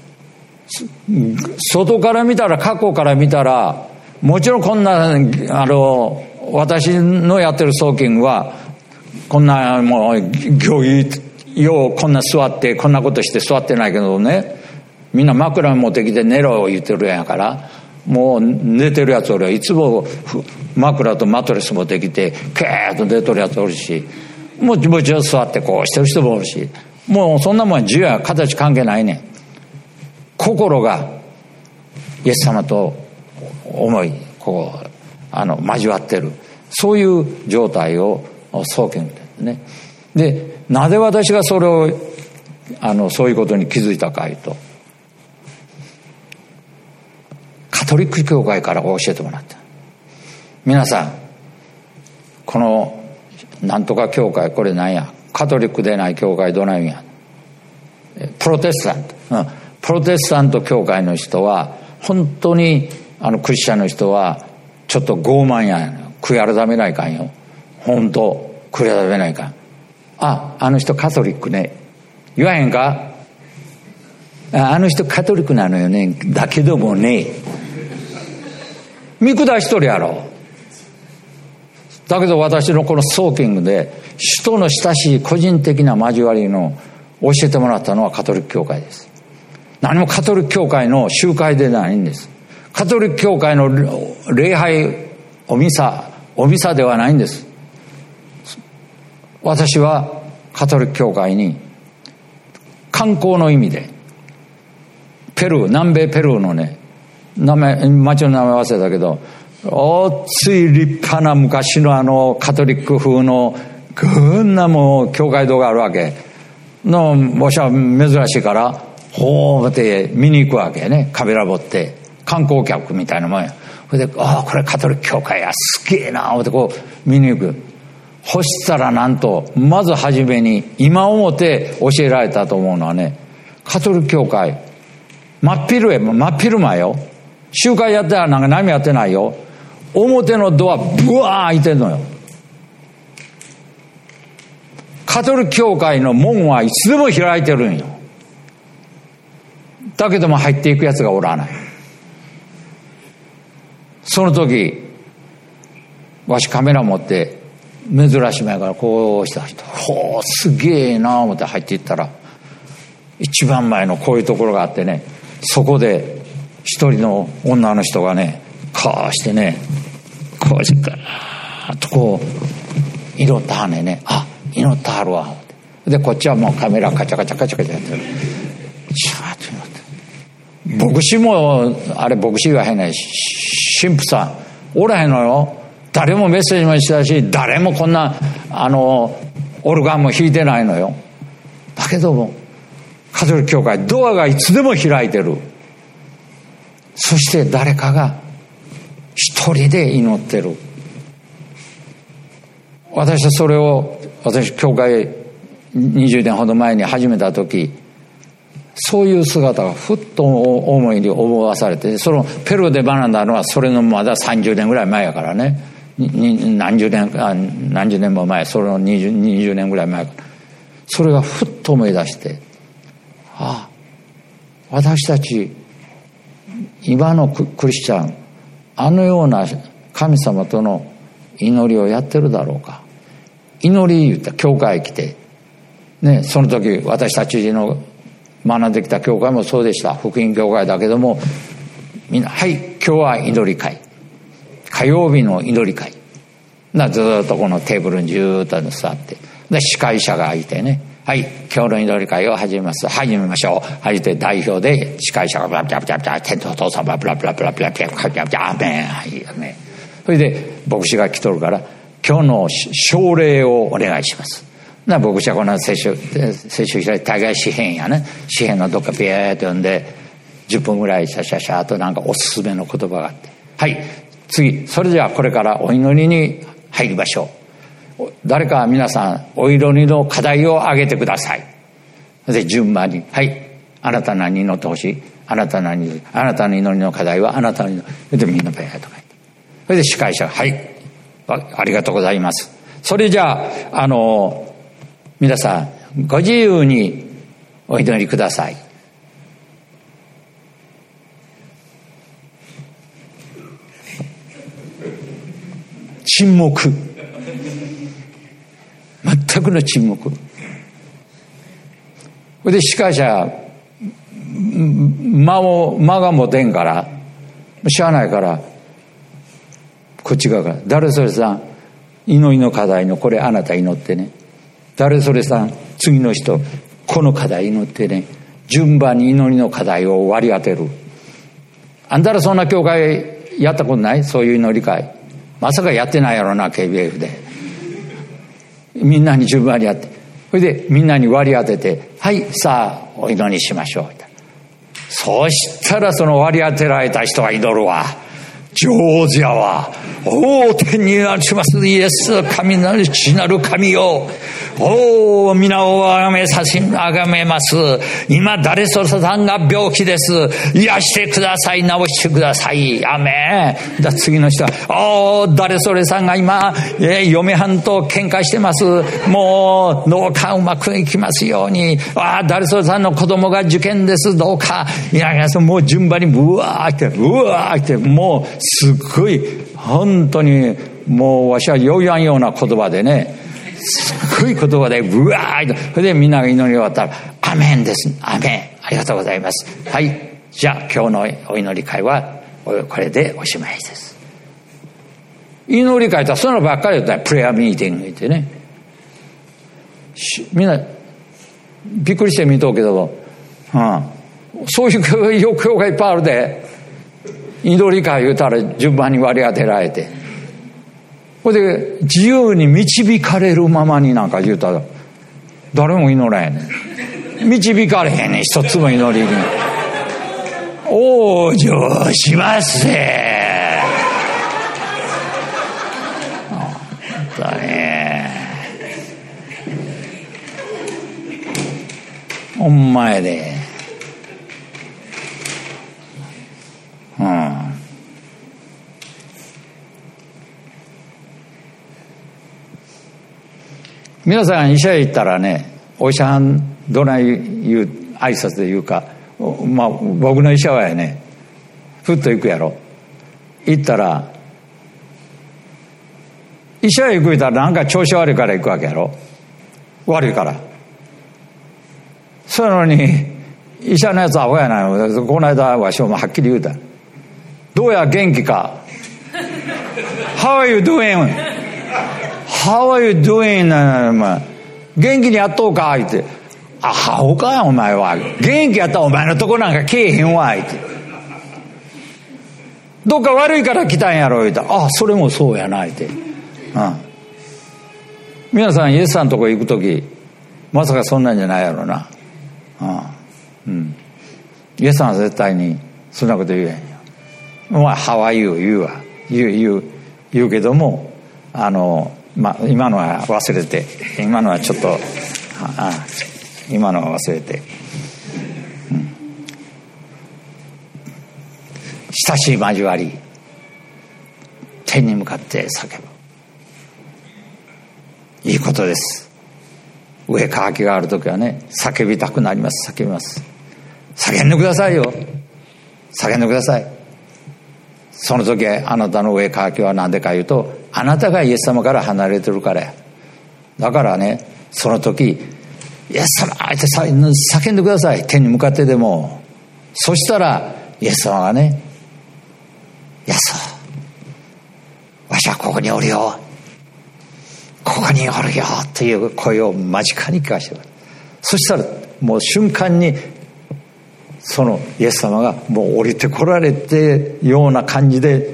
外から見たら過去から見たらもちろんこんなあの私のやってるソーキングはこんなもう行儀ようこんな座ってこんなことして座ってないけどね、みんな枕持ってきて寝ろ言ってるやんから、もう寝てるやつ俺はいつも枕とマットレス持ってきてケーッと寝とるやつおるし、もうもうちょっと座ってこうしてる人もおるし、もうそんなもん自由や形関係ないねん。心がイエス様と思いこうあの交わってる、そういう状態を創建ですね。でなぜ私がそれをあのそういうことに気づいたかいうと、カトリック教会から教えてもらった。皆さんこのなんとか教会これなんや、カトリックでない教会どないんや、プロテスタント、うん、プロテスタント教会の人は本当にあのクリスチャンの人はちょっと傲慢や、悔い改めないかんよ、本当悔い改めないかん。あ、あの人カトリックね言わへんか、あ, あの人カトリックなのよね、だけどもね見下しとるやろ。だけど私のこのソーキングで主との親しい個人的な交わりの教えてもらったのはカトリック教会です。何もカトリック教会の集会でないんです。カトリック教会の礼拝おミサおミサではないんです。私はカトリック教会に観光の意味でペルー、南米ペルーのね、名前、町の名前忘れたけど、おっつい立派な昔のあのカトリック風のこんなもう教会堂があるわけの、もしは珍しいからほーって見に行くわけね。カメラ持って観光客みたいなもんや。それで、ああこれカトリック教会や、すげえなってこう見に行く。そしたらなんとまず初めに今思って教えられたと思うのはね、カトリック教会真っ昼へ真っ昼間よ、集会やってたらなんか何もやってないよ、表のドアブワー開いてんのよ。カトリック教会の門はいつでも開いてるんよ。だけども入っていくやつがおらない。その時わしカメラ持って珍しめやからこうした人、ほうすげえな思って入っていったら、一番前のこういうところがあってね、そこで一人の女の人がね、こうしてね、こうしてガーッとこう祈ったはねね、あ祈ったはるわ。でこっちはもうカメラカチャカチャカチャカチャやってる。シャーッと祈って、牧師もあれ牧師が変な神父さんおらへんのよ。誰もメッセージもしたし、誰もこんなあのオルガンも弾いてないのよ。だけどもカトリック教会ドアがいつでも開いてる。そして誰かが一人で祈ってる。私はそれを、私教会にじゅうねんほど前に始めた時、そういう姿がふっと思いに思わされて、そのペルーで学んだのはそれのまださんじゅうねんぐらい前やからね、何十年あ何十年も前、それの 20, にじゅうねんぐらい前から、それがふっと思い出して、ああ私たち今のクリスチャン、あのような神様との祈りをやってるだろうか。祈り言った教会来てね、その時私たちの学んできた教会もそうでした。福音教会だけども、みんなはい今日は祈り会、火曜日の祈り会な、ずっとこのテーブルにずっと座って、で司会者がいてね、はい今日の祈り会を始めます、始めましょう、はいで代表で司会者がブラブラブラブラ、天皇父様ブラブラブラブラブラブラブラブラ、アーメン、はいアーメン。それで牧師が来とるから、今日の奨励をお願いします。な牧師はこの聖書聖書開いて、大概詩編やね、詩編のどっかビーッと読んでじゅっぷんぐらいシャシャシャとなんかおすすめの言葉があって、はい次それではこれからお祈りに入りましょう。誰か皆さんお祈りの課題を挙げてください。で順番に、はいあなた何祈ってほしい、あなた何、あなたの祈りの課題はあなたの祈りで、みんなベーッと書いて、それで司会者がはいありがとうございます。それじゃああの皆さんご自由にお祈りください。沈黙、全くの沈黙。それで司会者間を間が持てんからしゃあないから、こっち側から誰それさん祈りの課題のこれあなた祈ってね、誰それさん次の人この課題祈ってね、順番に祈りの課題を割り当てる。あんたらそんな教会やったことない？そういう祈り会まさかやってないやろな、 ケービーエフ で。みんなに順番にやって、それでみんなに割り当てて、はいさあお祈りしましょう。そうしたらその割り当てられた人は祈るわ。上手やわ。おお天にありますイエス神なる父なる神よ、おお皆をあがめさしあがめます。今誰それさんが病気です、癒してください、治してください、アメン。だ次の人はおお誰それさんが今、えー、嫁はんと喧嘩してます、もうどうかうまくいきますように。あ誰それさんの子供が受験です、どうか。いやいやもう順番にブワーってブワーって、もうすっごい本当にもうわしはよう言わんような言葉でね、すごい言葉でブワーッと、それでみんなが祈り終わったらアメンです、アメンありがとうございます、はいじゃあ今日のお祈り会はこれでおしまいです。祈り会とはそのばっかりだったらプレアミーティングってね、 みんなびっくりして見とうけど、うん、そういう欲求がいっぱいあるで。祈り会言うたら順番に割り当てられて、これで自由に導かれるままになんか言うたら誰も祈らへんねん。導かれへんねん、一つも祈りに。往生しますせ。だね。ほんまやで。うん。皆さん医者へ行ったらね、お医者さんどない言う挨拶で言うか、まあ僕の医者はやね、ふっと行くやろ。行ったら医者へ行く言ったらなんか調子悪いから行くわけやろ。悪いから。そうなのに医者のやつアホやない。この間わしもはっきり言うた。どうや元気か。How are you doing? How are you doing? 元気にやっとうか言って。あ、アホかお前は。元気やったらお前のとこなんか来えへんわ言って。どっか悪いから来たんやろ言ったら、あ、それもそうやな言って。うん。皆さんイエスさんのとこ行くときまさかそんなんじゃないやろな。うん。イエスさんは絶対にそんなこと言えへんよ。まあ、How are you? 言うわ。言う、言う、言うけども、あの、まあ、今のは忘れて、今のはちょっと、ああ今のは忘れて、うん、親しい交わり、天に向かって叫ぶ。いいことです。上渇きがあるときはね、叫びたくなります。叫びます。叫んでくださいよ。叫んでください。その時あなたの上渇きは何でか言うと、あなたがイエス様から離れてるからや。だからね、その時イエス様って叫んでください。天に向かってでも。そしたらイエス様がね、イエス、わしはここにおるよ、ここにおるよという声を間近に聞かせてくれる。そしたらもう瞬間にそのイエス様がもう降りてこられてような感じで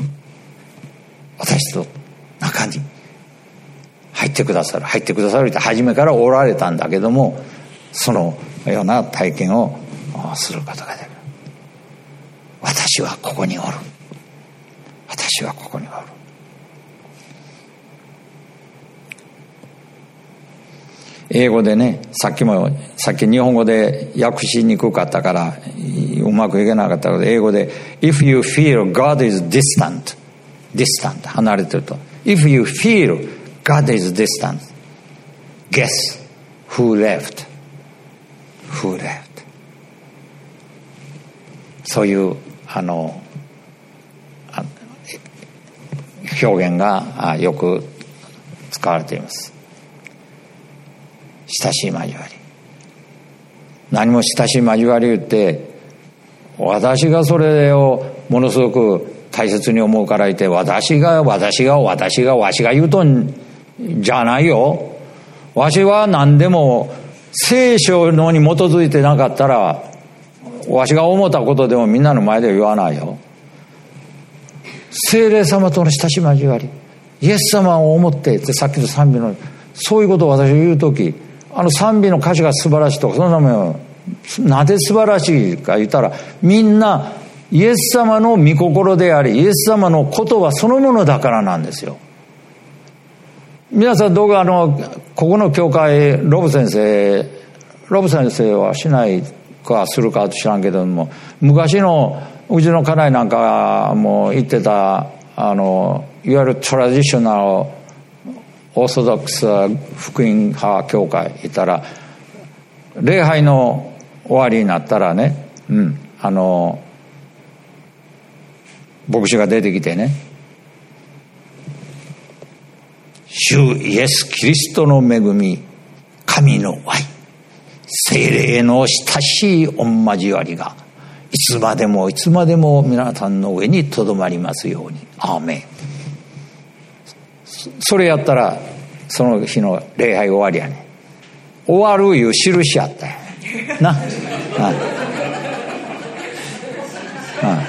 私と中に入ってくださる入ってくださるって初めからおられたんだけども、そのような体験をすることができる。私はここにおる、私はここにおる。英語でね、さっきもさっき日本語で訳しにくかったからうまくいけなかったけど、英語で If you feel God is distant distant 離れてると If you feel God is distant guess who left who left そういうあのあ表現がよく使われています。親しい交わり、何も親しい交わり言って私がそれをものすごく大切に思うから言って私が私が私がわしが言うとんじゃないよ。わしは何でも聖書のに基づいてなかったらわしが思ったことでもみんなの前では言わないよ。聖霊様との親しい交わり、イエス様を思ってってさっきの賛美のそういうことを私が言うとき、あの賛美の歌詞が素晴らしいとかそんなもんなぜ素晴らしいか言ったら、みんなイエス様の御心でありイエス様の言葉そのものだからなんですよ。皆さんどうかあのここの教会ロブ先生ロブ先生はしないかするか知らんけども、昔のうちの家内なんかも言ってたあのいわゆるトラディショナルオーソドックス福音派教会いたら礼拝の終わりになったらね、うん、あの牧師が出てきてね、主イエスキリストの恵み、神の愛、聖霊の親しい御交わりがいつまでもいつまでも皆さんの上にとどまりますように。アーメン。それやったらその日の礼拝終わりやね。 終わるいう印やったよな、はいはい、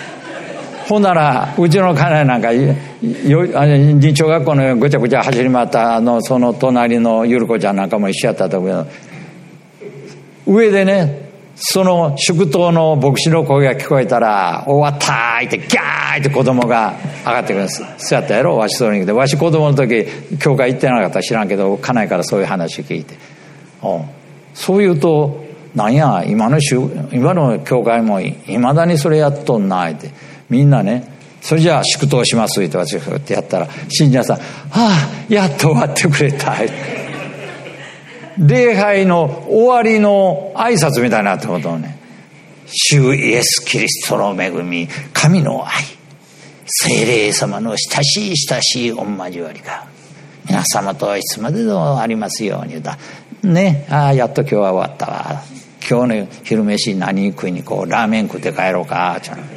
ほんならうちの家内なんかよ認証学校のごちゃごちゃ走り回ったあのその隣のゆる子ちゃんなんかも一緒やったと思うけど、上でねその祝祷の牧師の声が聞こえたら終わったーってギャーって子供が上がってくるんです。そうやったやろ、わしそうに来て、わし子供の時教会行ってなかったら知らんけど家内からそういう話聞いて、おそういうとなんや今の今の教会もいまだにそれやっとんなって、みんなねそれじゃあ祝祷しますって私がってやったら信者さん、はあやっと終わってくれた礼拝の終わりの挨拶みたいなってことをね、主イエスキリストの恵み、神の愛、聖霊様の親しい親しい御交わりが皆様といつまでもありますようにだね。ああやっと今日は終わったわ、今日の昼飯何食いにこうラーメン食って帰ろうか。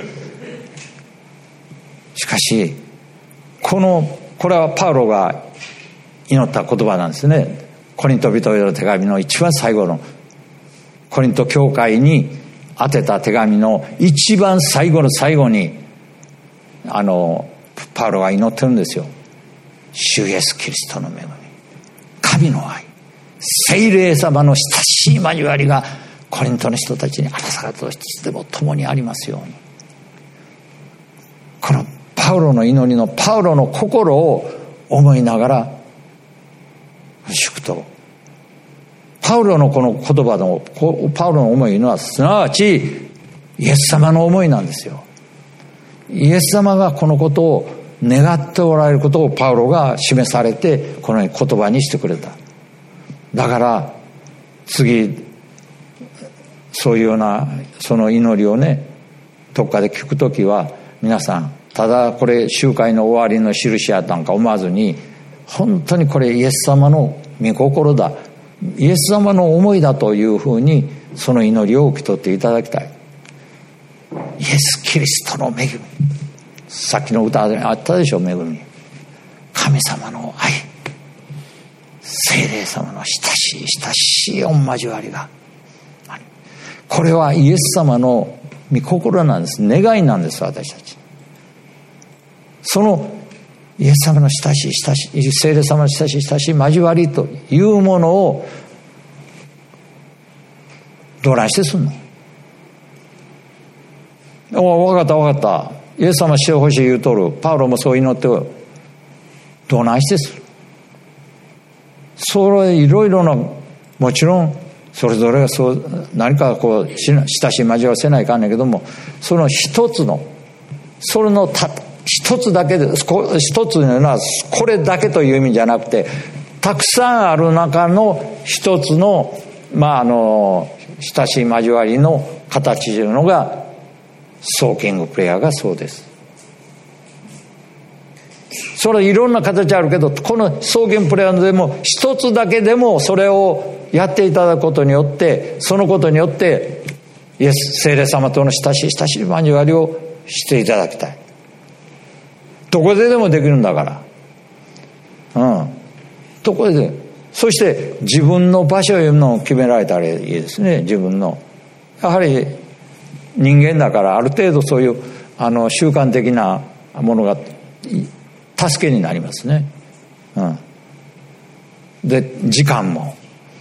しかしこのこれはパウロが祈った言葉なんですね。コリント人への手紙の一番最後のコリント教会に宛てた手紙の一番最後の最後にあのパウロが祈ってるんですよ。主イエスキリストの恵み、神の愛、聖霊様の親しい交わりがコリントの人たちにあなた方といつでも共にありますように。このパウロの祈りのパウロの心を思いながら祝祷、パウロのこの言葉のパウロの思いのはすなわちイエス様の思いなんですよ。イエス様がこのことを願っておられることをパウロが示されてこの言葉にしてくれた。だから次そういうようなその祈りをねどっかで聞くときは皆さんただこれ集会の終わりの印やったんか思わずに、本当にこれイエス様の御心だ、イエス様の思いだというふうにその祈りを受け取っていただきたい。イエスキリストの恵み、さっきの歌であったでしょ、恵み、神様の愛、聖霊様の親しい親しい御交わりが、これはイエス様の御心なんです、願いなんです。私たちそのイエス様の親しい親しい聖霊様の親しい親しい交わりというものをどないしてすんの？お分かった分かった、イエス様してほしい言うとる、パウロもそう祈ってる、どないしてする？それいろいろな、もちろんそれぞれがそう何かこう親しい交わりをせないかんねんけども、その一つのそれのた一つだけで、一つのはこれだけという意味じゃなくて、たくさんある中の一つのまああの親しい交わりの形というのがソーキングプレイヤーがそうです。それいろんな形あるけど、このソーキングプレイヤーでも一つだけでもそれをやっていただくことによって、そのことによってイエス聖霊様との親しい親しい交わりをしていただきたい。どこででもできるんだから、うん、どこででも。そして自分の場所をいうのを決められたらいいですね。自分のやはり人間だからある程度そういうあの習慣的なものが助けになりますね、うん、で時間も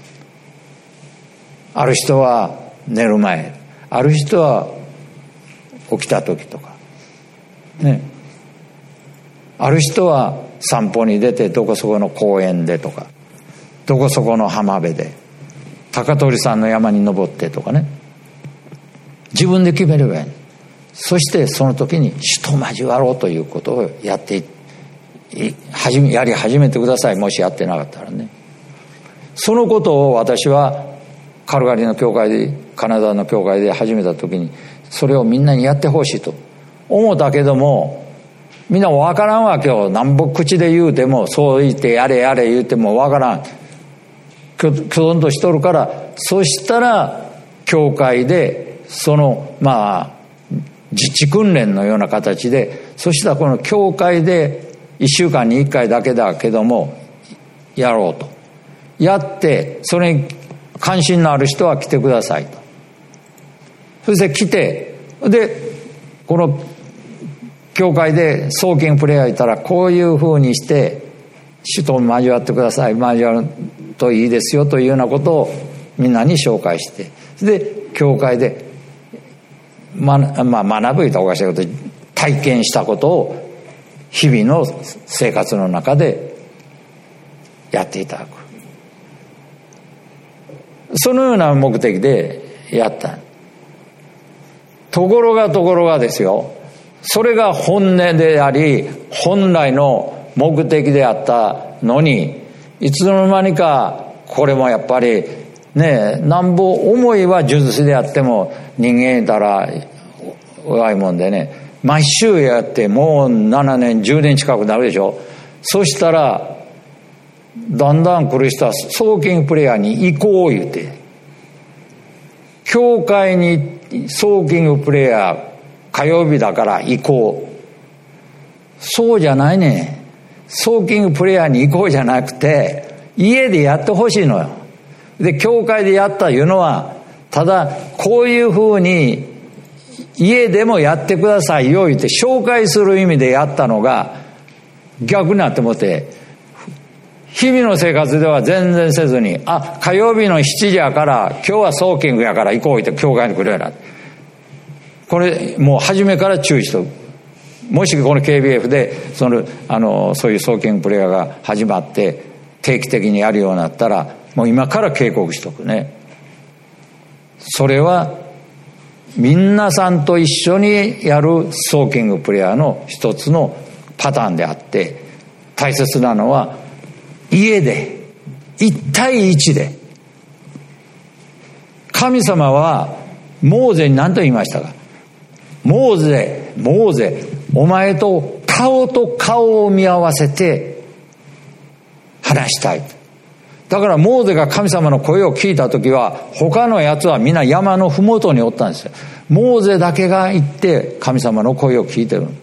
ある人は寝る前、ある人は起きた時とかね、ある人は散歩に出てどこそこの公園でとか、どこそこの浜辺で高取山の山に登ってとかね、自分で決めればいい。そしてその時に主と交わろうということをやって始めやり始めてください。もしやってなかったらね。そのことを私はカルガリーの教会で、カナダの教会で始めた時にそれをみんなにやってほしいと思ったけども、みんな分からんわけよ。なんぼ口で言うても、そう言ってやれやれ言うても分からん、きょきょんとしとるから。そしたら教会でそのまあ自治訓練のような形で、そしたらこの教会でいっしゅうかんにいっかいだけだけどもやろうとやって、それに関心のある人は来てくださいと。そして来て、でこの教会でソーキングプレイヤーいたらこういうふうにして主と交わってください、交わるといいですよというようなことをみんなに紹介して、で教会で、ままあ、学ぶと言ったらおかしいけど体験したことを日々の生活の中でやっていただく、そのような目的でやった。ところがところがですよ、それが本音であり本来の目的であったのに、いつの間にかこれもやっぱりね、なんぼ思いは純粋であっても人間いたら弱いもんでね、毎週やってもうななねんじゅうねん近くなるでしょ。そしたらだんだん来る人はソーキングプレイヤーに行こう言うて、教会にソーキングプレイヤー火曜日だから行こう、そうじゃないね。ソーキングプレイヤーに行こうじゃなくて家でやってほしいのよ。で教会でやったいうのはただこういうふうに家でもやってくださいよ言って紹介する意味でやったのが逆になってもって日々の生活では全然せずに、あ、火曜日のしちじやから今日はソーキングやから行こうって教会に来るような、これもう初めから注意しとく。もしこの ケービーエフ でそのあのそういうソーキングプレイヤーが始まって定期的にやるようになったらもう今から警告しとくね。それは皆さんと一緒にやるソーキングプレイヤーの一つのパターンであって、大切なのは家で一対一で。神様はモーゼに何と言いましたか。モーゼ、モーゼ、お前と顔と顔を見合わせて話したい。だからモーゼが神様の声を聞いた時は他のやつは皆山のふもとにおったんですよ。モーゼだけが行って神様の声を聞いてる。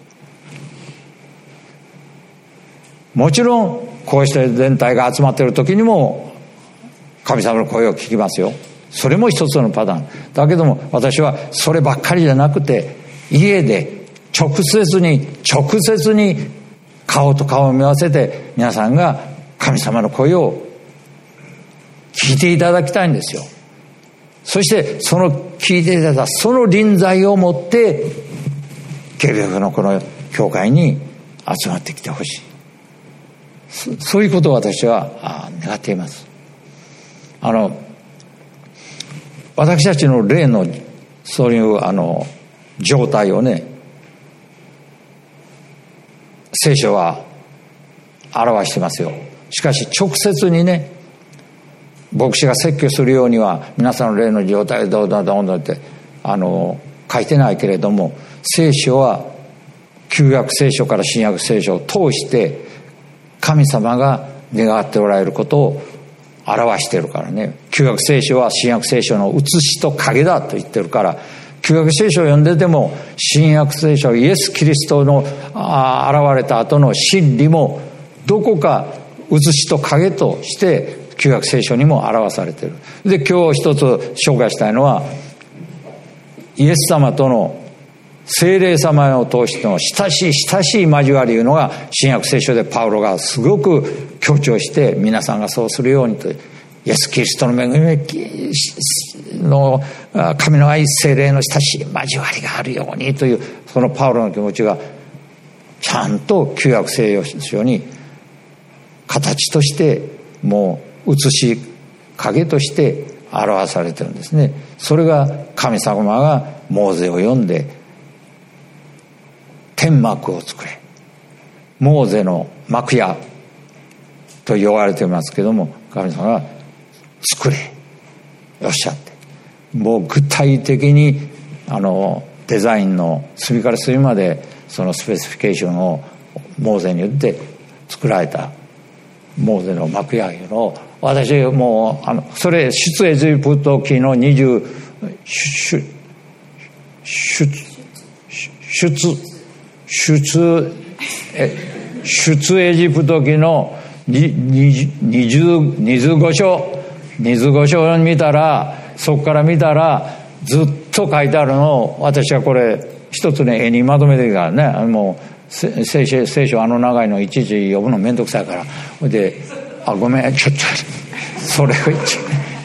もちろんこうして全体が集まっている時にも神様の声を聞きますよ。それも一つのパターンだけども、私はそればっかりじゃなくて家で直接に直接に顔と顔を見合わせて皆さんが神様の声を聞いていただきたいんですよ。そしてその聞いていただいたその臨在を持ってケービーエフのこの教会に集まってきてほしい。そ, そういうことを私は願っています。あの私たちの霊のそういうあの状態をね、聖書は表してますよ。しかし直接にね、牧師が説教するようには皆さんの霊の状態どうだどうだってあの書いてないけれども、聖書は旧約聖書から新約聖書を通して神様が願っておられることを表しているからね。旧約聖書は新約聖書の写しと影だと言ってるから、旧約聖書を読んでても新約聖書イエス・キリストのあ現れた後の真理もどこか写しと影として旧約聖書にも表されている。で今日一つ紹介したいのはイエス様との聖霊様を通しての親しい親しい交わりというのが新約聖書でパウロがすごく強調して、皆さんがそうするようにと、イエス・キリストの恵みの神の愛、聖霊の親しい交わりがあるようにという、そのパウロの気持ちがちゃんと旧約聖書に形としてもう写し影として表されてるんですね。それが神様がモーゼを呼んで天幕を作れ、モーゼの幕屋と言われていますけども、神様が作れおっしゃって、もう具体的にあのデザインの隅から隅までそのスペシフィケーションをモーゼに言って作られたモーゼの幕屋いうのを、私もうあのそれ出エジプト記の二十出出出出出エジプト記の二十二十五章二図五章を見たら、そこから見たらずっと書いてあるのを、私はこれ一つね絵にまとめてるからね、もう聖書、聖書あの長いのいちいち読むのめんどくさいから、ほいであごめんちょっとそれを言っちゃ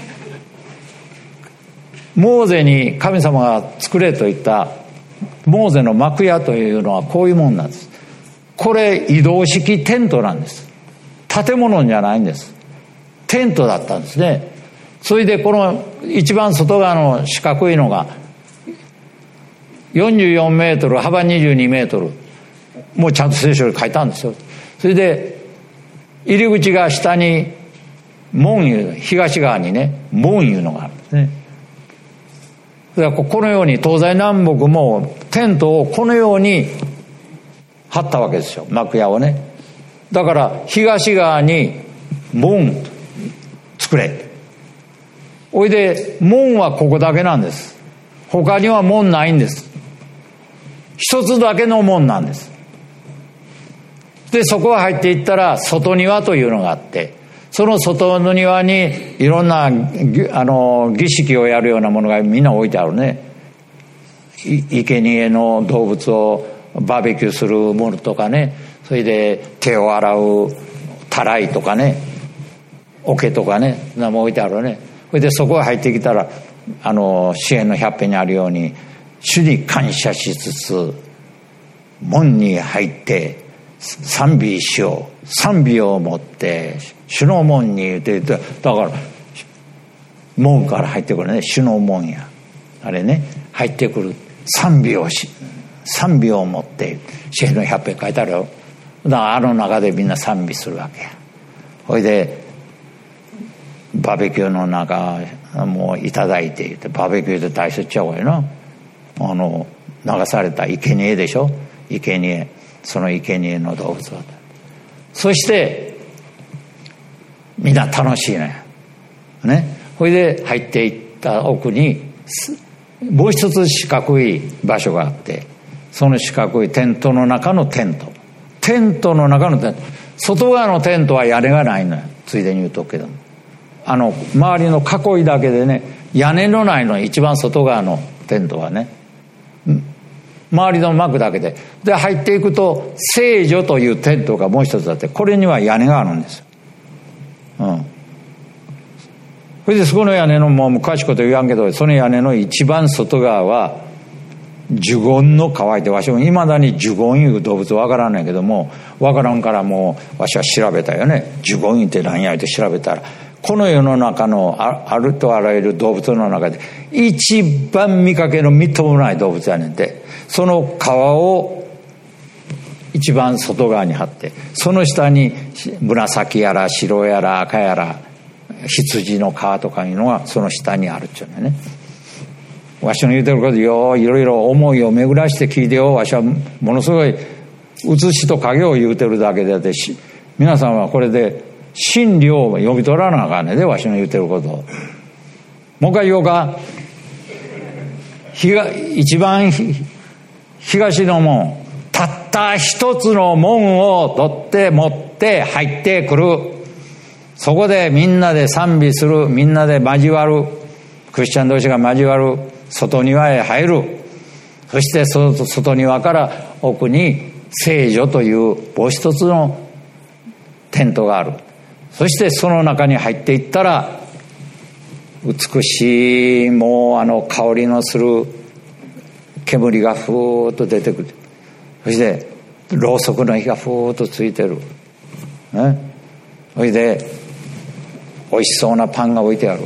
う。モーゼに神様が作れと言ったモーゼの幕屋というのはこういうもんなんです。これ移動式テントなんです。建物じゃないんです。テントだったんですね。それでこの一番外側の四角いのがよんじゅうよんメートル、幅にじゅうにメートル、もうちゃんと聖書に書いたんですよ。それで入り口が下に門いう、東側にね門いうのがあるんですね。だからこのように東西南北もテントをこのように張ったわけですよ、幕屋をね。だから東側に門作れ。おいで門はここだけなんです。他には門ないんです。一つだけの門なんです。でそこへ入っていったら外庭というのがあって、その外の庭にいろんなあの儀式をやるようなものがみんな置いてあるね。生贄の動物をバーベキューするものとかね、それで手を洗うたらいとかね、桶とかね、そんなも置いてあるね。それでそこへ入ってきたら、あの詩編の百編にあるように、主に感謝しつつ門に入って賛美しよう、賛美を持って主の門に言って、だから門から入ってくるね、主の門やあれね、入ってくる賛美をし賛美を持って詩編の百編書いてあるよ。だからあの中でみんな賛美するわけや。それでバーベキューの中もういただいて言って、バーベキューで大切ちゃうわよな。あの流された生贄でしょ、生贄、その生贄の動物を、そしてみんな楽しいねね。それで入っていった奥にもう一つ四角い場所があって、その四角いテントの中のテント、テントの中のテント、外側のテントは屋根がないのよ、ついでに言うとくけども、あの周りの囲いだけでね、屋根のないの、一番外側のテントはね、周りの幕だけで、で入っていくと聖女というテントがもう一つあって、これには屋根があるんですよ。うんそれでそこの屋根の、もう詳しいこと言わんけど、その屋根の一番外側はジュゴンの乾いて、わしもいまだにジュゴンいう動物わからないけども、わからんからもうわしは調べたよね。ジュゴンって何やって調べたら、この世の中の あ, あるとあらゆる動物の中で一番見かけのみっともない動物やねんて。その皮を一番外側に張って、その下に紫やら白やら赤やら羊の皮とかいうのがその下にあるっちゅうね。わしの言うてることよ、いろいろ思いを巡らして聞いてよ。わしはものすごい写しと影を言うてるだけであって、皆さんはこれで真理を読み取らなあかんねで、わしの言うてることを。もう一回言おうか。日が一番東の門、たった一つの門を取って持って入ってくる。そこでみんなで賛美する、みんなで交わる、クリスチャン同士が交わる、外庭へ入る。そしてその外庭から奥に聖女というもう一つのテントがある。そしてその中に入っていったら、美しいもうあの香りのする煙がふーっと出てくる。そしてろうそくの火がふーっとついてる、ね、それで美味しそうなパンが置いてある。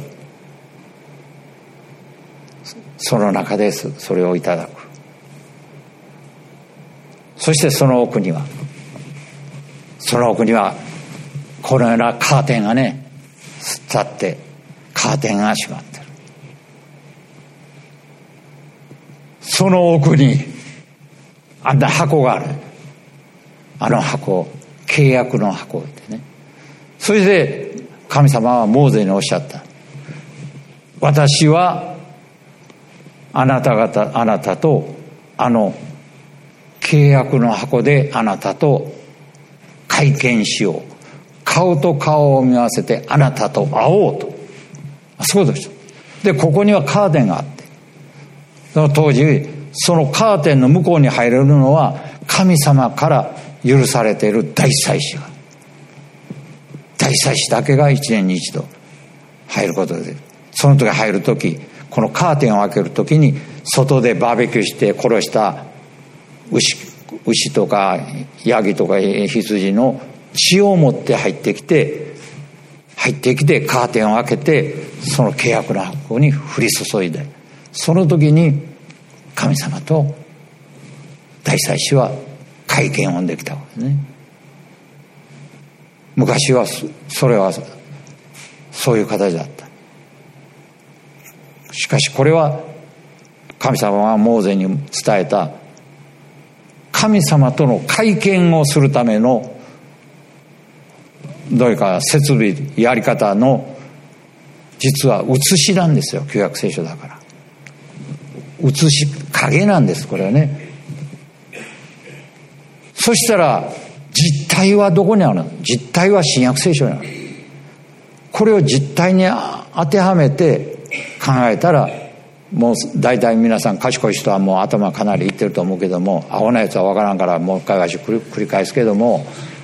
その中でそれをいただく。そしてその奥にはその奥にはこのようなカーテンがね立って、カーテンが閉まってる。その奥にあんな箱がある。あの箱、契約の箱でね。それで神様はモーゼにおっしゃった。私はあなた方、あなたとあの契約の箱であなたと会見しよう。顔と顔を見合わせてあなたと会おうと。 そうです。でここにはカーテンがあって、その当時そのカーテンの向こうに入れるのは神様から許されている大祭司が、大祭司だけが一年に一度入ることで、その時入る時、このカーテンを開ける時に外でバーベキューして殺した牛牛とかヤギとか羊の血を持って入ってきて入ってきてカーテンを開けて、その契約の箱に降り注いで、その時に神様と大祭司は会見をできたわけですね。昔はそれはそういう形だった。しかしこれは神様がモーゼに伝えた神様との会見をするためのどういうか設備やり方の実は写しなんですよ。旧約聖書だから写し影なんです、これはね。そしたら実体はどこにあるの？実体は新約聖書にある。これを実体に当てはめて考えたら、もう大体皆さん賢い人はもう頭かなりいってると思うけども、アホなやつは分からんからもう一回は繰り返すけども、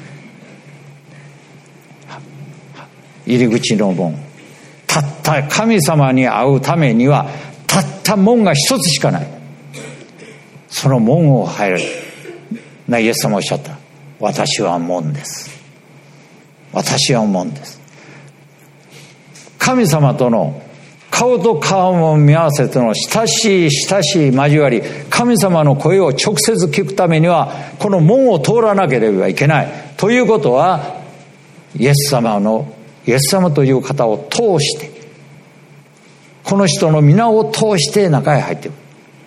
入り口の門、たった神様に会うためにはたった門が一つしかない。その門を入るな、イエス様おっしゃった。私は門です。私は門です。神様との顔と顔を見合わせての親しい親しい交わり、神様の声を直接聞くためにはこの門を通らなければいけないということは、イエス様のイエス様という方を通して、この人の皆を通して中へ入ってくる。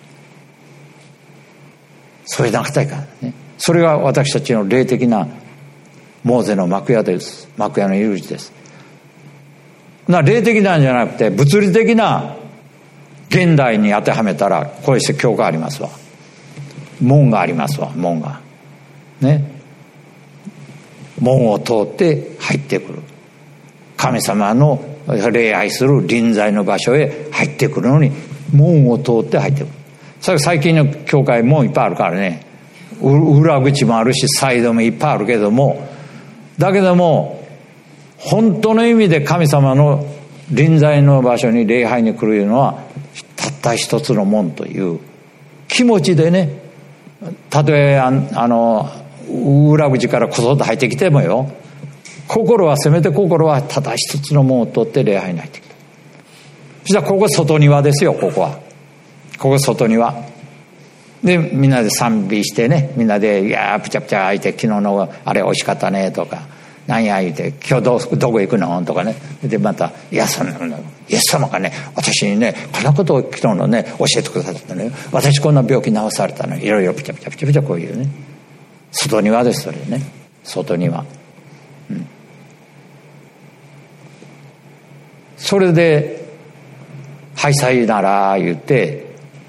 それだけだからね。それが私たちの霊的なモーゼの幕屋です。幕屋の入り口です。な、霊的なんじゃなくて物理的な現代に当てはめたら、こういう教会ありますわ。門がありますわ。門がね、門を通って入ってくる。神様の礼拝する臨在の場所へ入ってくるのに門を通って入ってくる。それ最近の教会門いっぱいあるからね、裏口もあるしサイドもいっぱいあるけども、だけども本当の意味で神様の臨在の場所に礼拝に来るのはたった一つの門という気持ちでね、たとえ あ, あの裏口からこそっと入ってきてもよ、心はせめて心はただ一つの門を通って礼拝に入ってきた。そしたらここ外庭ですよ。ここはここ外庭でみんなで賛美してね、みんなでいやープチャプチャ開いて、昨日のあれ美味しかったねとか、何や言うて今日 ど, どこ行くのとかね。でまたいやそんなイエス様がね私にねこんなことを昨日のね教えてくださったのよ、私こんな病気治されたのよ、いろいろピチャピチャピチャピチャこういうね外庭です。それね、外庭、うん、それではいさいなら言って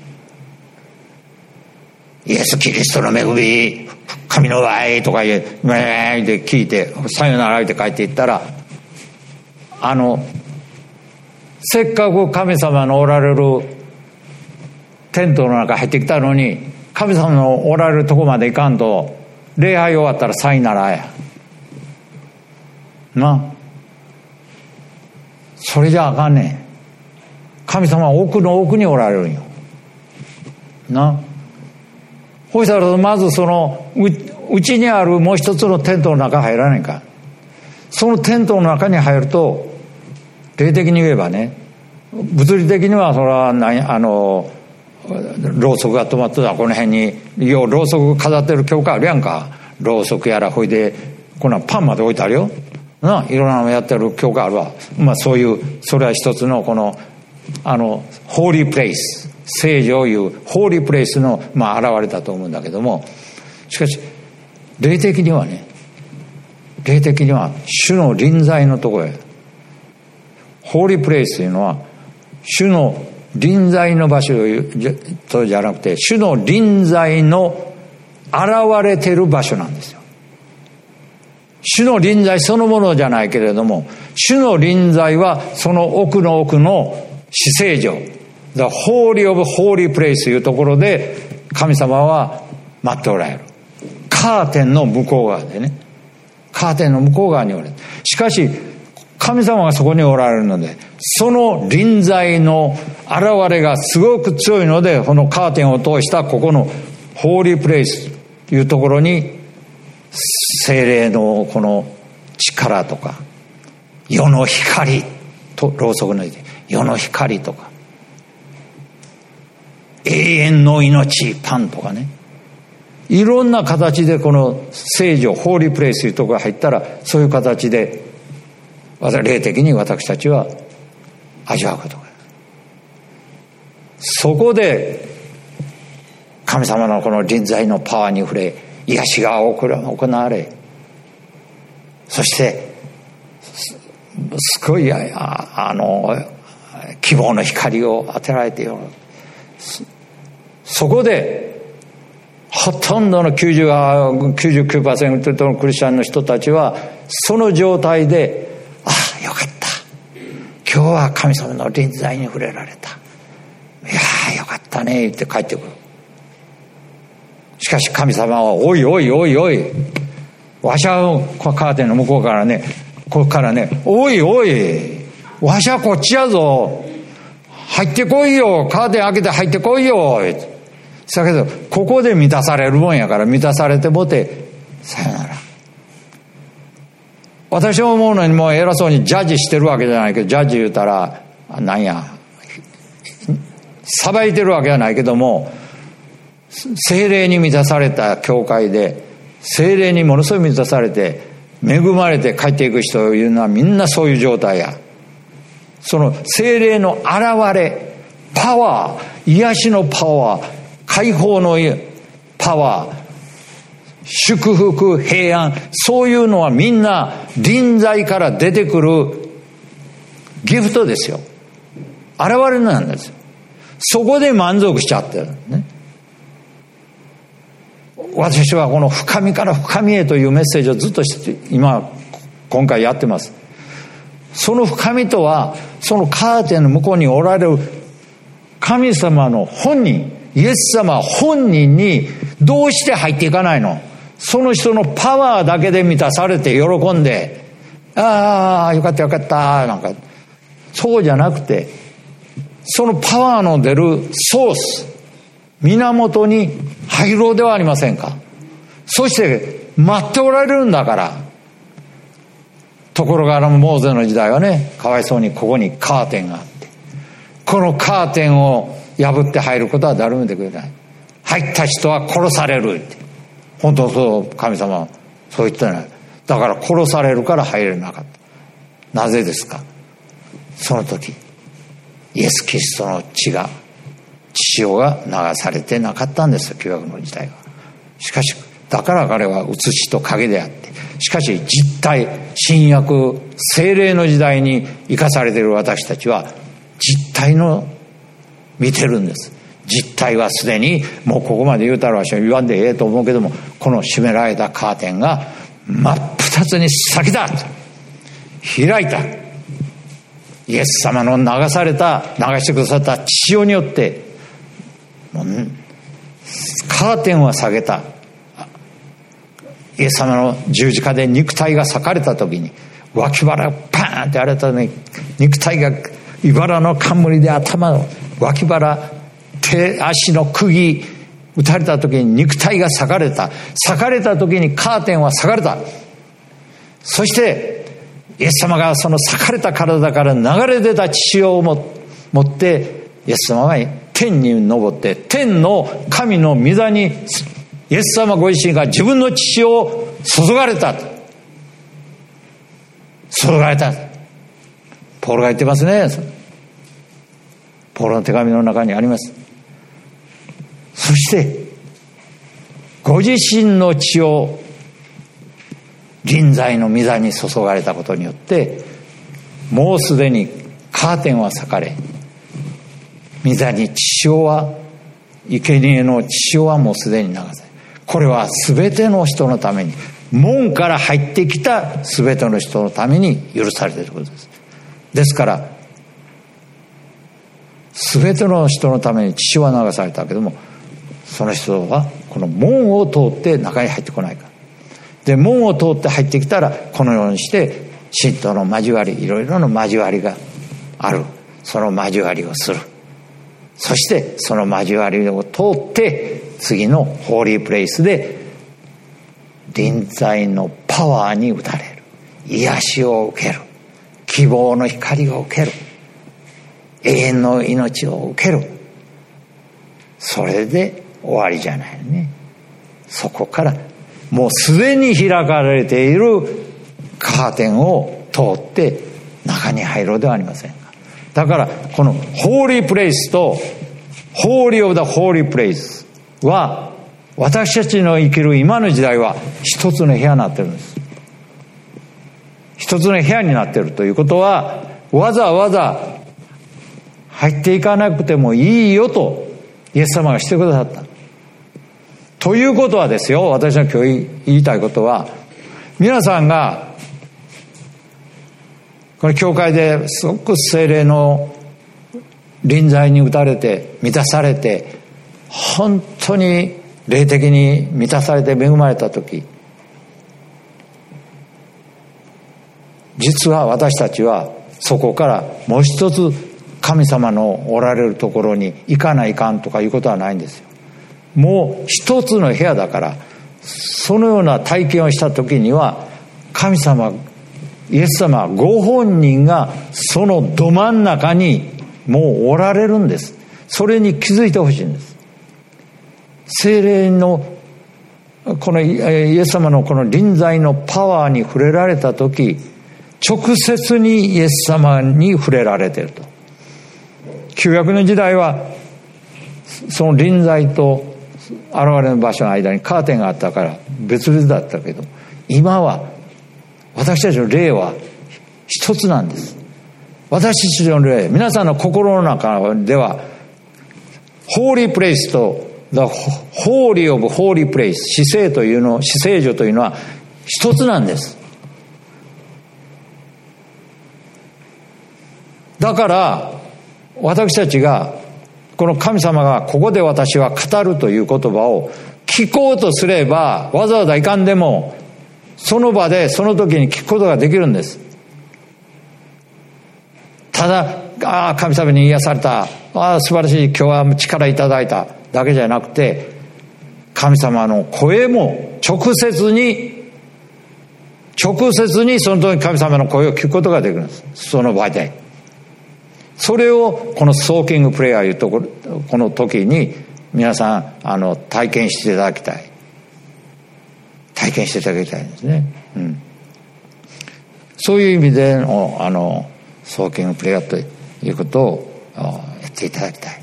イエスキリストの恵み神の愛とか言ってで聞いてさよならって帰っていったら、あのせっかく神様のおられるテントの中入ってきたのに、神様のおられるとこまで行かんと礼拝終わったらさよならやな。それじゃあかんねん。神様は奥の奥におられるんよな。ほしたらまずそのうちにあるもう一つのテントの中入らないか。そのテントの中に入ると霊的に言えばね、物理的にはそれは何あのろうそくが止まってたこの辺にようろうそく飾ってる教会あるやんか。ろうそくやらほいでこんなパンまで置いてあるよな、いろんなのやってる教会あるわ。まあそういうそれは一つのこのあのホーリープレイス、聖女を言うホーリープレイスのまあ現れだと思うんだけども、しかし霊的にはね、霊的には主の臨在のところへ、ホーリープレイスというのは主の臨在の場所とじゃなくて主の臨在の現れている場所なんですよ。 主の臨在そのものじゃないけれども、主の臨在はその奥の奥の至聖所、The Holy of Holy Place というところで神様は待っておられる。カーテンの向こう側でね、カーテンの向こう側におられる。しかし神様がそこにおられるので、その臨在の現れがすごく強いので、このカーテンを通したここのホーリープレイスというところに聖霊のこの力とか、世の光と、ろうそくの字で世の光とか、永遠の命パンとかね、いろんな形でこの聖所ホーリープレイスというところが入ったら、そういう形で霊的に私たちは味わうことがある。そこで神様のこの臨在のパワーに触れ、癒しが行われ、そしてすごい あ, あの希望の光を当てられている。そこでほとんどの きゅうじゅうきゅうパーセント のクリスチャンの人たちはその状態で、ああよかった、今日は神様の臨在に触れられた、いやーよかったねって帰ってくる。しかし神様はおいおいおいおい、わしはカーテンの向こうからね、ここからね、おいおいわしはこっちやぞ、入ってこいよ、カーテン開けて入ってこいよ。だけどここで満たされるもんやから、満たされてもてさよなら。私は思うのに、もう偉そうにジャッジしてるわけじゃないけど、ジャッジ言うたらなんや裁いてるわけじゃないけども、聖霊に満たされた教会で、聖霊にものすごい満たされて恵まれて帰っていく人というのはみんなそういう状態や。その聖霊の現れ、パワー、癒しのパワー、解放のパワー、祝福、平安、そういうのはみんな臨在から出てくるギフトですよ。現れなんですよ。そこで満足しちゃってるね。私はこの深みから深みへというメッセージをずっと今今回やってます。その深みとは、そのカーテンの向こうにおられる神様の本人、イエス様本人にどうして入っていかないの？その人のパワーだけで満たされて喜んで、ああよかったよかったなんか、そうじゃなくて、そのパワーの出るソース、源に入ろうではありませんか。そして待っておられるんだから。ところがモーゼの時代はね、かわいそうにここにカーテンがあって、このカーテンを破って入ることは誰もできない。入った人は殺されるって。本当そう、神様はそう言ってない。だから殺されるから入れなかった。なぜですか。その時イエス・キリストの血が、血潮が流されてなかったんですよ、旧約の時代は。しかしだから彼は写しと影であって、しかし実体、新約聖霊の時代に生かされている私たちは実体の見てるんです。実体はすでにもうここまで言うたらわしは言わんでええと思うけども、この閉められたカーテンが真っ二つに裂きだと開いた。イエス様の流された、流してくださった血潮によってもうカーテンは下げた。イエス様の十字架で肉体が裂かれた時に、脇腹がパーンって荒れたのに、肉体が茨の冠で頭の脇腹、手足の釘打たれた時に肉体が裂かれた。裂かれた時にカーテンは裂かれた。そしてイエス様がその裂かれた体から流れ出た血潮をも持ってイエス様は天に昇って、天の神の御座にイエス様ご自身が自分の血を注がれた。注がれた。ポールが言ってますね。ポールの手紙の中にあります。そしてご自身の血を臨在の御座に注がれたことによって、もうすでにカーテンは裂かれ、御座に血潮は、生贄の血潮はもうすでに流され、これは全ての人のために門から入ってきた全ての人のために許されていることです。ですから全ての人のために血は流されたけども、その人はこの門を通って中に入ってこないから。で門を通って入ってきたら、このようにして信徒の交わり、いろいろな交わりがある。その交わりをする。そしてその交わりを通って次のホーリープレイスで臨在のパワーに打たれる。癒しを受ける。希望の光を受ける。永遠の命を受ける。それで終わりじゃないね。そこからもうすでに開かれているカーテンを通って中に入ろうではありませんか。だからこのホーリープレイスとホーリーオブザホーリープレイスは、私たちの生きる今の時代は一つの部屋になってるんです。一つの部屋になっているということは、わざわざ入っていかなくてもいいよとイエス様がしてくださったということはですよ、私は今日言いたいことは、皆さんがこれ教会ですごく聖霊の臨在に打たれて満たされて、本当に霊的に満たされて恵まれた時、実は私たちはそこからもう一つ神様のおられるところに行かないかんとかいうことはないんですよ。もう一つの部屋だから、そのような体験をした時には神様、イエス様ご本人がそのど真ん中にもうおられるんです。それに気づいてほしいんです。聖霊のこのイエス様のこの臨在のパワーに触れられた時、直接にイエス様に触れられていると。旧約の時代はその臨在と現れの場所の間にカーテンがあったから別々だったけど、今は私たちの霊は一つなんです。私たちの霊、皆さんの心の中ではホーリープレイスと The Holy of Holy Place、 至聖というの、至聖所というのは一つなんです。だから私たちがこの神様がここで私は語るという言葉を聞こうとすれば、わざわざいかんでもその場でその時に聞くことができるんです。ただ、ああ神様に癒された、ああ素晴らしい、今日は力いただいただけじゃなくて、神様の声も直接に直接にその時神様の声を聞くことができるんです。その場でそれをこのソーキングプレイヤーいうところ、この時に皆さんあの体験していただきたい体験していただきたいんですね、うん、そういう意味でのあのソーキングプレイヤーということをやっていただきたい。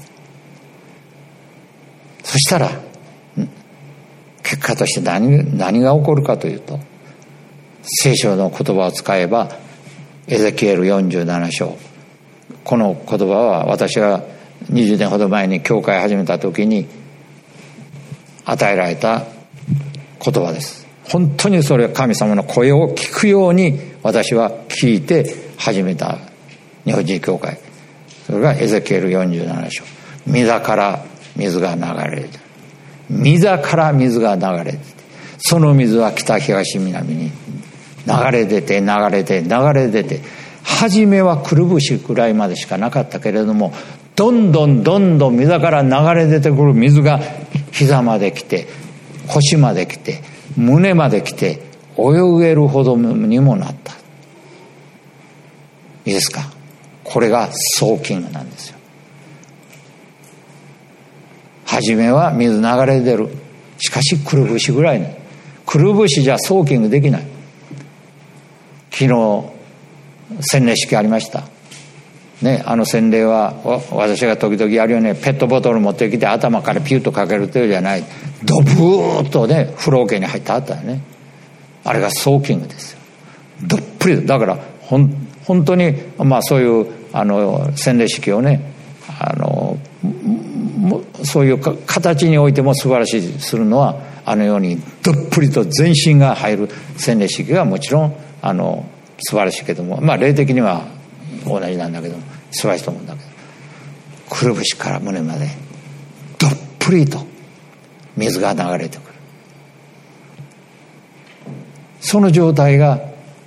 そしたら結果として 何, 何が起こるかというと、聖書の言葉を使えばエゼキエルよんじゅうなな章、この言葉は私がにじゅうねんほど前に教会を始めた時に与えられた言葉です。本当にそれは神様の声を聞くように私は聞いて始めた日本人教会、それがエゼキエルよんじゅうなな章、溝から水が流れる、溝から水が流れて、その水は北東南に流れ出て流れて流れ出て、初めはくるぶしくらいまでしかなかったけれども、どんどんどんどん溝から流れ出てくる水が膝まで来て、腰まで来て、胸まで来て、泳げるほどにもなった。いいですか。これがソーキングなんですよ。初めは水流れ出る、しかしくるぶしぐらいね。くるぶしじゃソーキングできない。昨日洗礼式ありましたね。あの洗礼は私が時々やるよね、ペットボトル持ってきて頭からピュッとかけるというじゃない、ドブーッとね風呂桶に入ってあったよね。あれがソーキングですよ。どっぷりだからほん本当にまあそういうあの洗礼式をね、あのそういう形においても素晴らしいするのは、あのようにどっぷりと全身が入る洗礼式がもちろんあの素晴らしいけども、まあ霊的には同じなんだけども素晴らしいと思うんだけど、くるぶしから胸までどっぷりと水が流れてくる。その状態が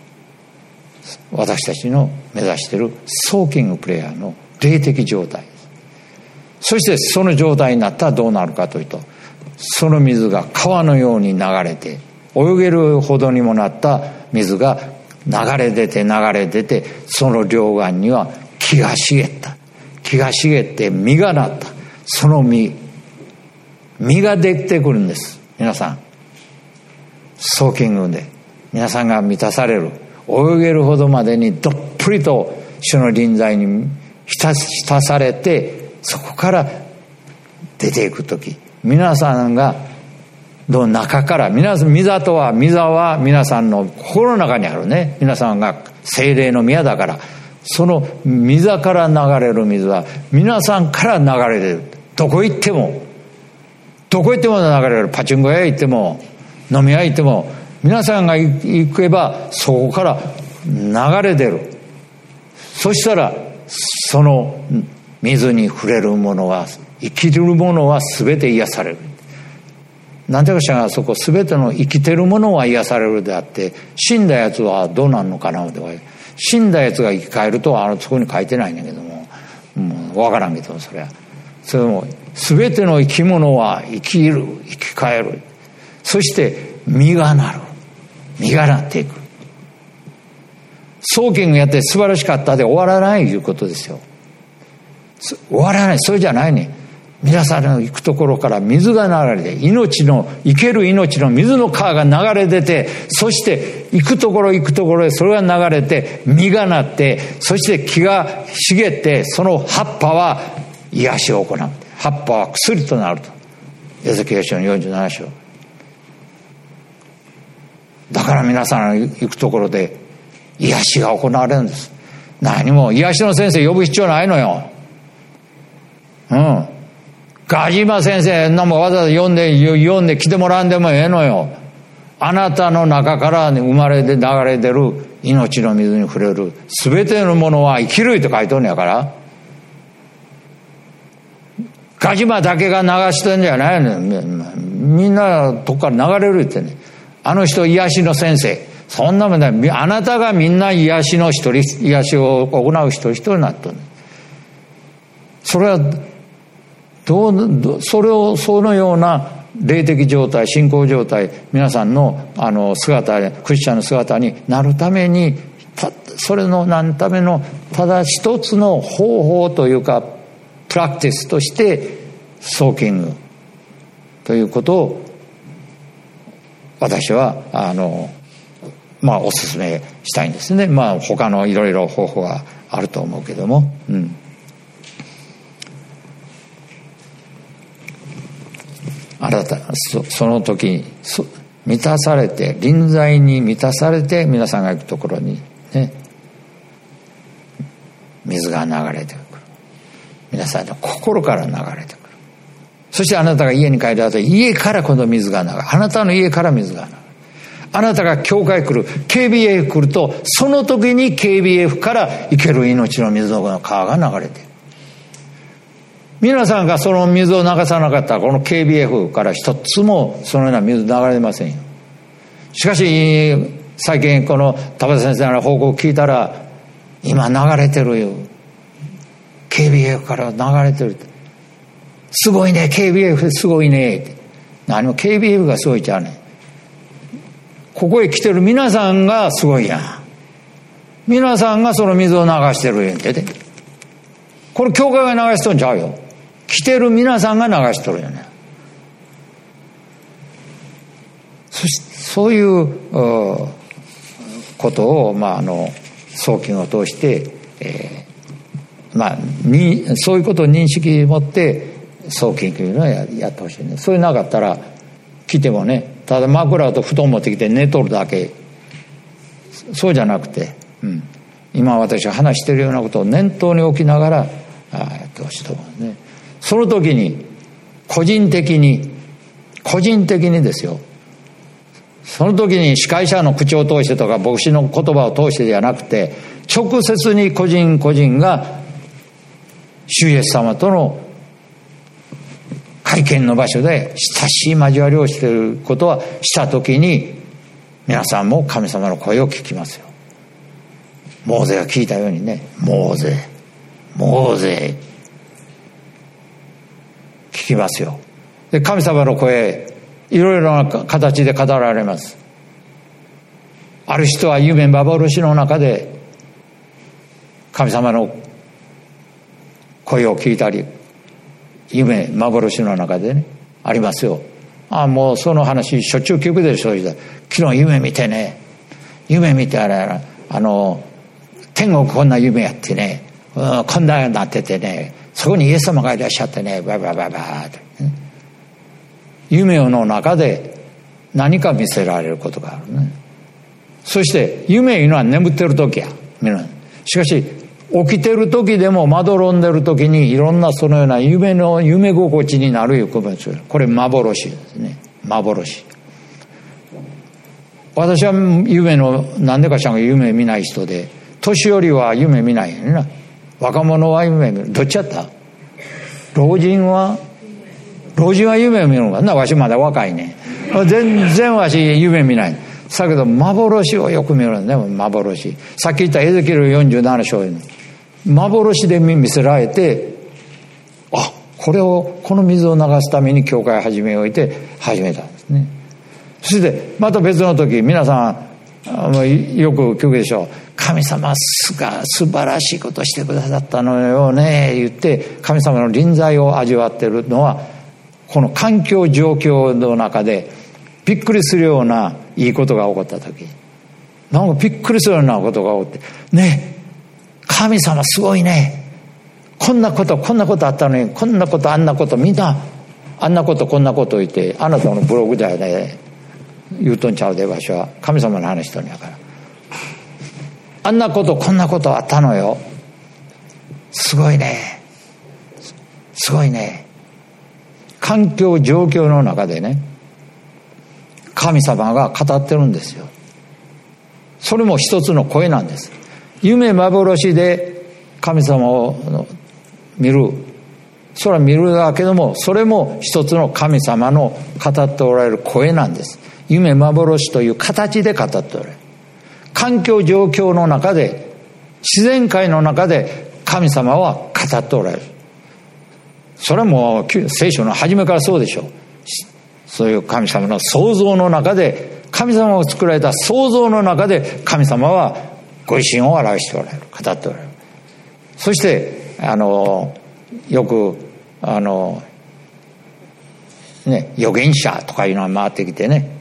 私たちの目指しているソーキングプレイヤーの霊的状態です。そしてその状態になったらどうなるかというと、その水が川のように流れて、泳げるほどにもなった水が流れ出て流れ出て、その両岸には木が茂った。木が茂って実がなった。その実実ができてくるんです。皆さんソーキングで皆さんが満たされる、泳げるほどまでにどっぷりと主の臨在に浸浸されて、そこから出ていくとき、皆さんがの中から、皆さん、御座とは、御座は皆さんの心の中にあるね。皆さんが聖霊の宮だから、その御座から流れる水は皆さんから流れる。どこ行ってもどこ行っても流れる。パチンコ屋行っても飲み屋行っても、皆さんが行けばそこから流れ出る。そしたらその水に触れるものは、生きるものは全て癒される。なんていうかしら、そこ全ての生きてるものは癒されるであって、死んだやつはどうなるのかなとか、死んだやつが生き返るとはあのそこに書いてないんだけども、もう分からんけど、それはそれも全ての生き物は生きる、生き返る。そして実がなる、実がなっていく。ソーキングやって素晴らしかったで終わらないということですよ。終わらない、それじゃないね。皆さんの行くところから水が流れて、命の生ける命の水の川が流れ出て、そして行くところ行くところへそれが流れて実がなって、そして木が茂って、その葉っぱは癒しを行う。葉っぱは薬となると。エゼキエル書のよんじゅうなな章。だから皆さんの行くところで癒しが行われるんです。何も癒しの先生呼ぶ必要ないのよ。うん。ガジマ先生なんもわざわざ読んで読んで来てもらうんでもええのよ。あなたの中から生まれて流れ出る命の水に触れる全てのものは生きると書いてるんやから。ガジマだけが流してんじゃないのよ。みんなどっから流れるってね。あの人癒しの先生、そんなもんだ。あなたがみんな癒しの一人、癒しを行う一人一人になっとる。それはどう、それをそのような霊的状態、信仰状態、皆さんのあの姿、クリスチャンの姿になるために、それの何ためのただ一つの方法というかプラクティスとしてソーキングということを私はあのまあお勧めしたいんですね。まあ他のいろいろ方法があると思うけども、うん。あなた そ, その時そ満たされて、臨在に満たされて、皆さんが行くところにね、水が流れてくる。皆さんの心から流れてくる。そしてあなたが家に帰る後、家から今度水が流れる。あなたの家から水が流れる。あなたが教会来る、ケービーエフ 来ると、その時に ケービーエフ から生ける命の水の川が流れている。皆さんがその水を流さなかったら、この ケービーエフ から一つもそのような水流れませんよ。しかし最近この田畑先生の報告聞いたら、今流れてるよ、 ケービーエフ から流れてる。すごいね ケービーエフ すごいねって。何も ケービーエフ がすごいじゃね、ここへ来てる皆さんがすごいやん。皆さんがその水を流してるやんって。これ教会が流しとんちゃうよ。来てる皆さんが流しとるよね。そしそういうことを、まあ、あの送金を通して、えーまあ、にそういうことを認識を持って送金というのは や, やってほしいね。それなかったら来てもね、ただ枕と布団持ってきて寝とるだけ、そうじゃなくて、うん、今私が話しているようなことを念頭に置きながらあやってほしいと思うね。その時に個人的に個人的にですよ、その時に司会者の口を通してとか牧師の言葉を通してじゃなくて、直接に個人個人が主イエス様との会見の場所で親しい交わりをしていることはした時に、皆さんも神様の声を聞きますよ。モーゼが聞いたようにね、モーゼモーゼ聞きますよ。で、神様の声いろいろな形で語られます。ある人は夢幻の中で神様の声を聞いたり、夢幻の中でねありますよ。ああ、もうその話しょっちゅう聞くでしょ。昨日夢見てね、夢見てあれあの天国こんな夢やってね、うん、こんなになっててね、そこにイエス様がいらっしゃってね、ババババって、ね、夢の中で何か見せられることがあるね。そして夢いうのは眠ってる時や。しかし起きてる時でもまどろんでる時にいろんなそのような夢の夢心地になるいうことです。これ幻ですね。幻。私は夢のなんでかしらんが夢見ない人で、年寄りは夢見ないよね。若者は夢見る。どっちやった？老人は老人は夢見るのかな。わしまだ若いね。全然わし夢見ない。だけど幻をよく見るんだよ。幻。さっき言ったエゼキエルよんじゅうなな章に幻で見せられて、あ、これをこの水を流すために教会を始めおいて始めたんですね。そしてまた別の時、皆さんよく聞くでしょう。神様が素晴らしいことをしてくださったのよね言って神様の臨在を味わっているのは、この環境状況の中でびっくりするようないいことが起こった時、なんかびっくりするようなことが起こってね、神様すごいね、こんなことこんなことあったのに、こんなことあんなこと、みんなあんなことこんなこと言って、あなたのブログだよね言うとんちゃうで、場所は神様の話しとんやから、あんなことこんなことあったのよ、すごいねすごいね。環境状況の中でね、神様が語ってるんですよ。それも一つの声なんです。夢幻で神様を見る、それは見るだけども、それも一つの神様の語っておられる声なんです。夢幻という形で語っておられる。環境状況の中で、自然界の中で神様は語っておられる。それはもう聖書の初めからそうでしょう。そういう神様の創造の中で、神様を作られた創造の中で神様はご自身を表しておられる、語っておられる。そしてあのよくあのね、預言者とかいうのが回ってきてね、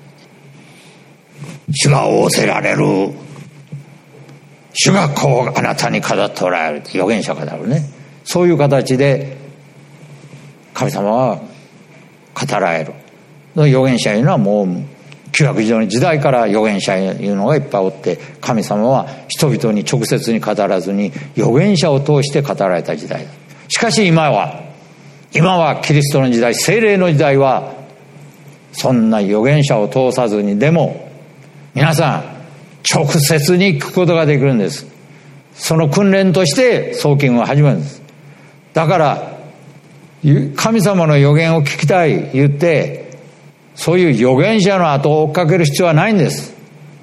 主が仰せられる、主がこうあなたに語っておられる、預言者語るね、そういう形で神様は語られる。預言者いうのはもう旧約時代の時代から預言者いうのがいっぱいおって、神様は人々に直接に語らずに預言者を通して語られた時代だ。しかし今は今はキリストの時代、聖霊の時代はそんな預言者を通さずにでも皆さん直接に聞くことができるんです。その訓練として送金を始めるんです。だから神様の預言を聞きたい言ってそういう預言者の後を追っかける必要はないんです。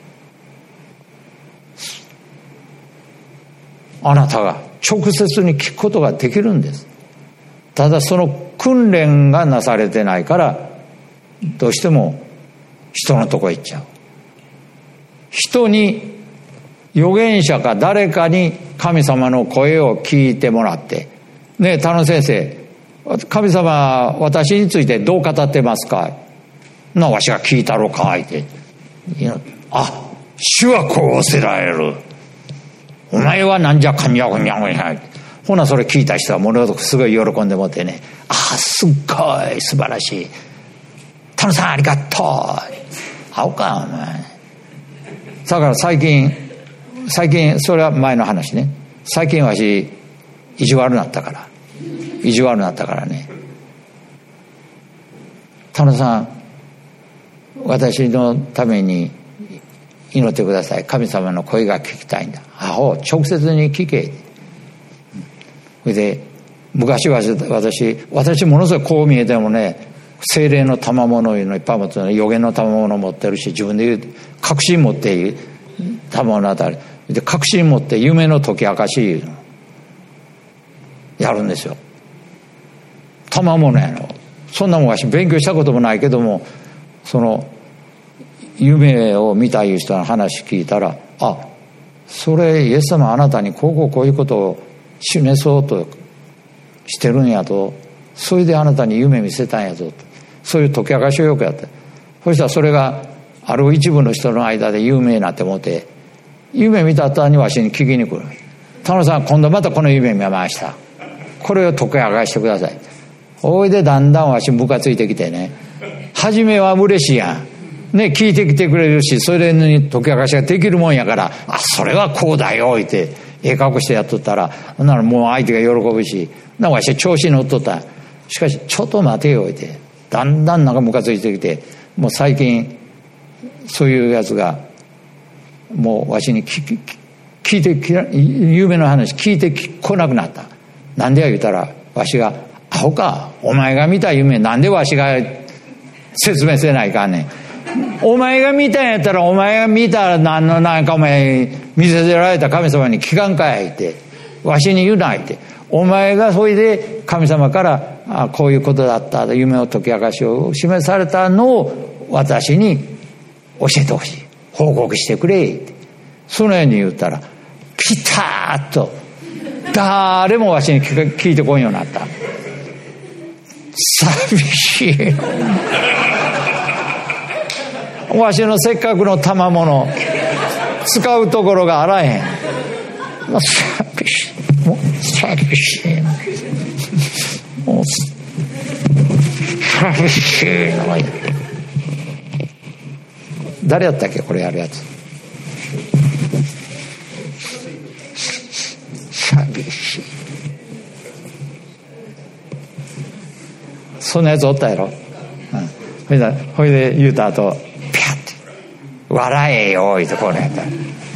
あなたが直接に聞くことができるんです。ただその訓練がなされてないからどうしても人のとこへ行っちゃう。人に預言者か誰かに神様の声を聞いてもらってねえ、田野先生、神様私についてどう語ってますか、なわしが聞いたろかいって、あ、主はこう仰せられる、お前はなんじゃかんじゃこんじゃこんじゃ、ほなそれ聞いた人はものすごい喜んでもってね、あ、すっごい素晴らしい、田野さんありがとう、あおかお前。だから最近最近それは前の話ね、最近わし意地悪なったから意地悪なったからね、 田野さん、私のために祈ってください。神様の声が聞きたいんだ。アホ、直接に聞け。それで昔は私私ものすごいこう見えてもね、精霊の賜物いうのいっぱい持ってる、予言の賜物持ってるし、自分で言う確信持って賜物あたりで確信持って夢の解き明かしやるんですよ。賜物やの。そんなもんわし勉強したこともないけども、その夢を見たいう人の話聞いたら、あ、それイエス様あなたにこうこうこういうことを示そうとしてるんやと、それであなたに夢見せたんやぞと、そういう解き明かしをよくやって、そしたらそれがある一部の人の間で有名になって思って、夢見た後にわしに聞きに来る。田野さん、今度またこの夢見ました、これを解き明かしてください。おいでだんだんわしムカついてきてね、初めは嬉しいやんね、聞いてきてくれるし、それに解き明かしができるもんやから、あ、それはこうだよ言ってええ格好してやっとったら、ならもう相手が喜ぶし、なわし調子に乗っとった。しかしちょっと待てよってだんだんなんかムカついてきて、もう最近そういうやつがもうわしに聞聞いて夢の話聞いてこなくなった。なんでや言うたら、わしがアホか、お前が見た夢なんでわしが説明せないかんねん。お前が見たんやったら、お前が見たら何のなんかお前見せられた神様に聞かんかいって、わしに言うなって、お前がそれで神様からあこういうことだったと夢を解き明かしを示されたのを私に教えてほしい、報告してくれって、そのように言ったら、ピタッと誰もわしに聞いてこんようになった。寂しいのわしのせっかくの賜物使うところがあらへん。寂しい、もう寂しいの、もう寂しいの。誰やったっけこれやるやつ。寂しい、そんなやつおったやろ、うん、ほいでほいで言うた後ピャッて笑えよ言うてこうねやったら、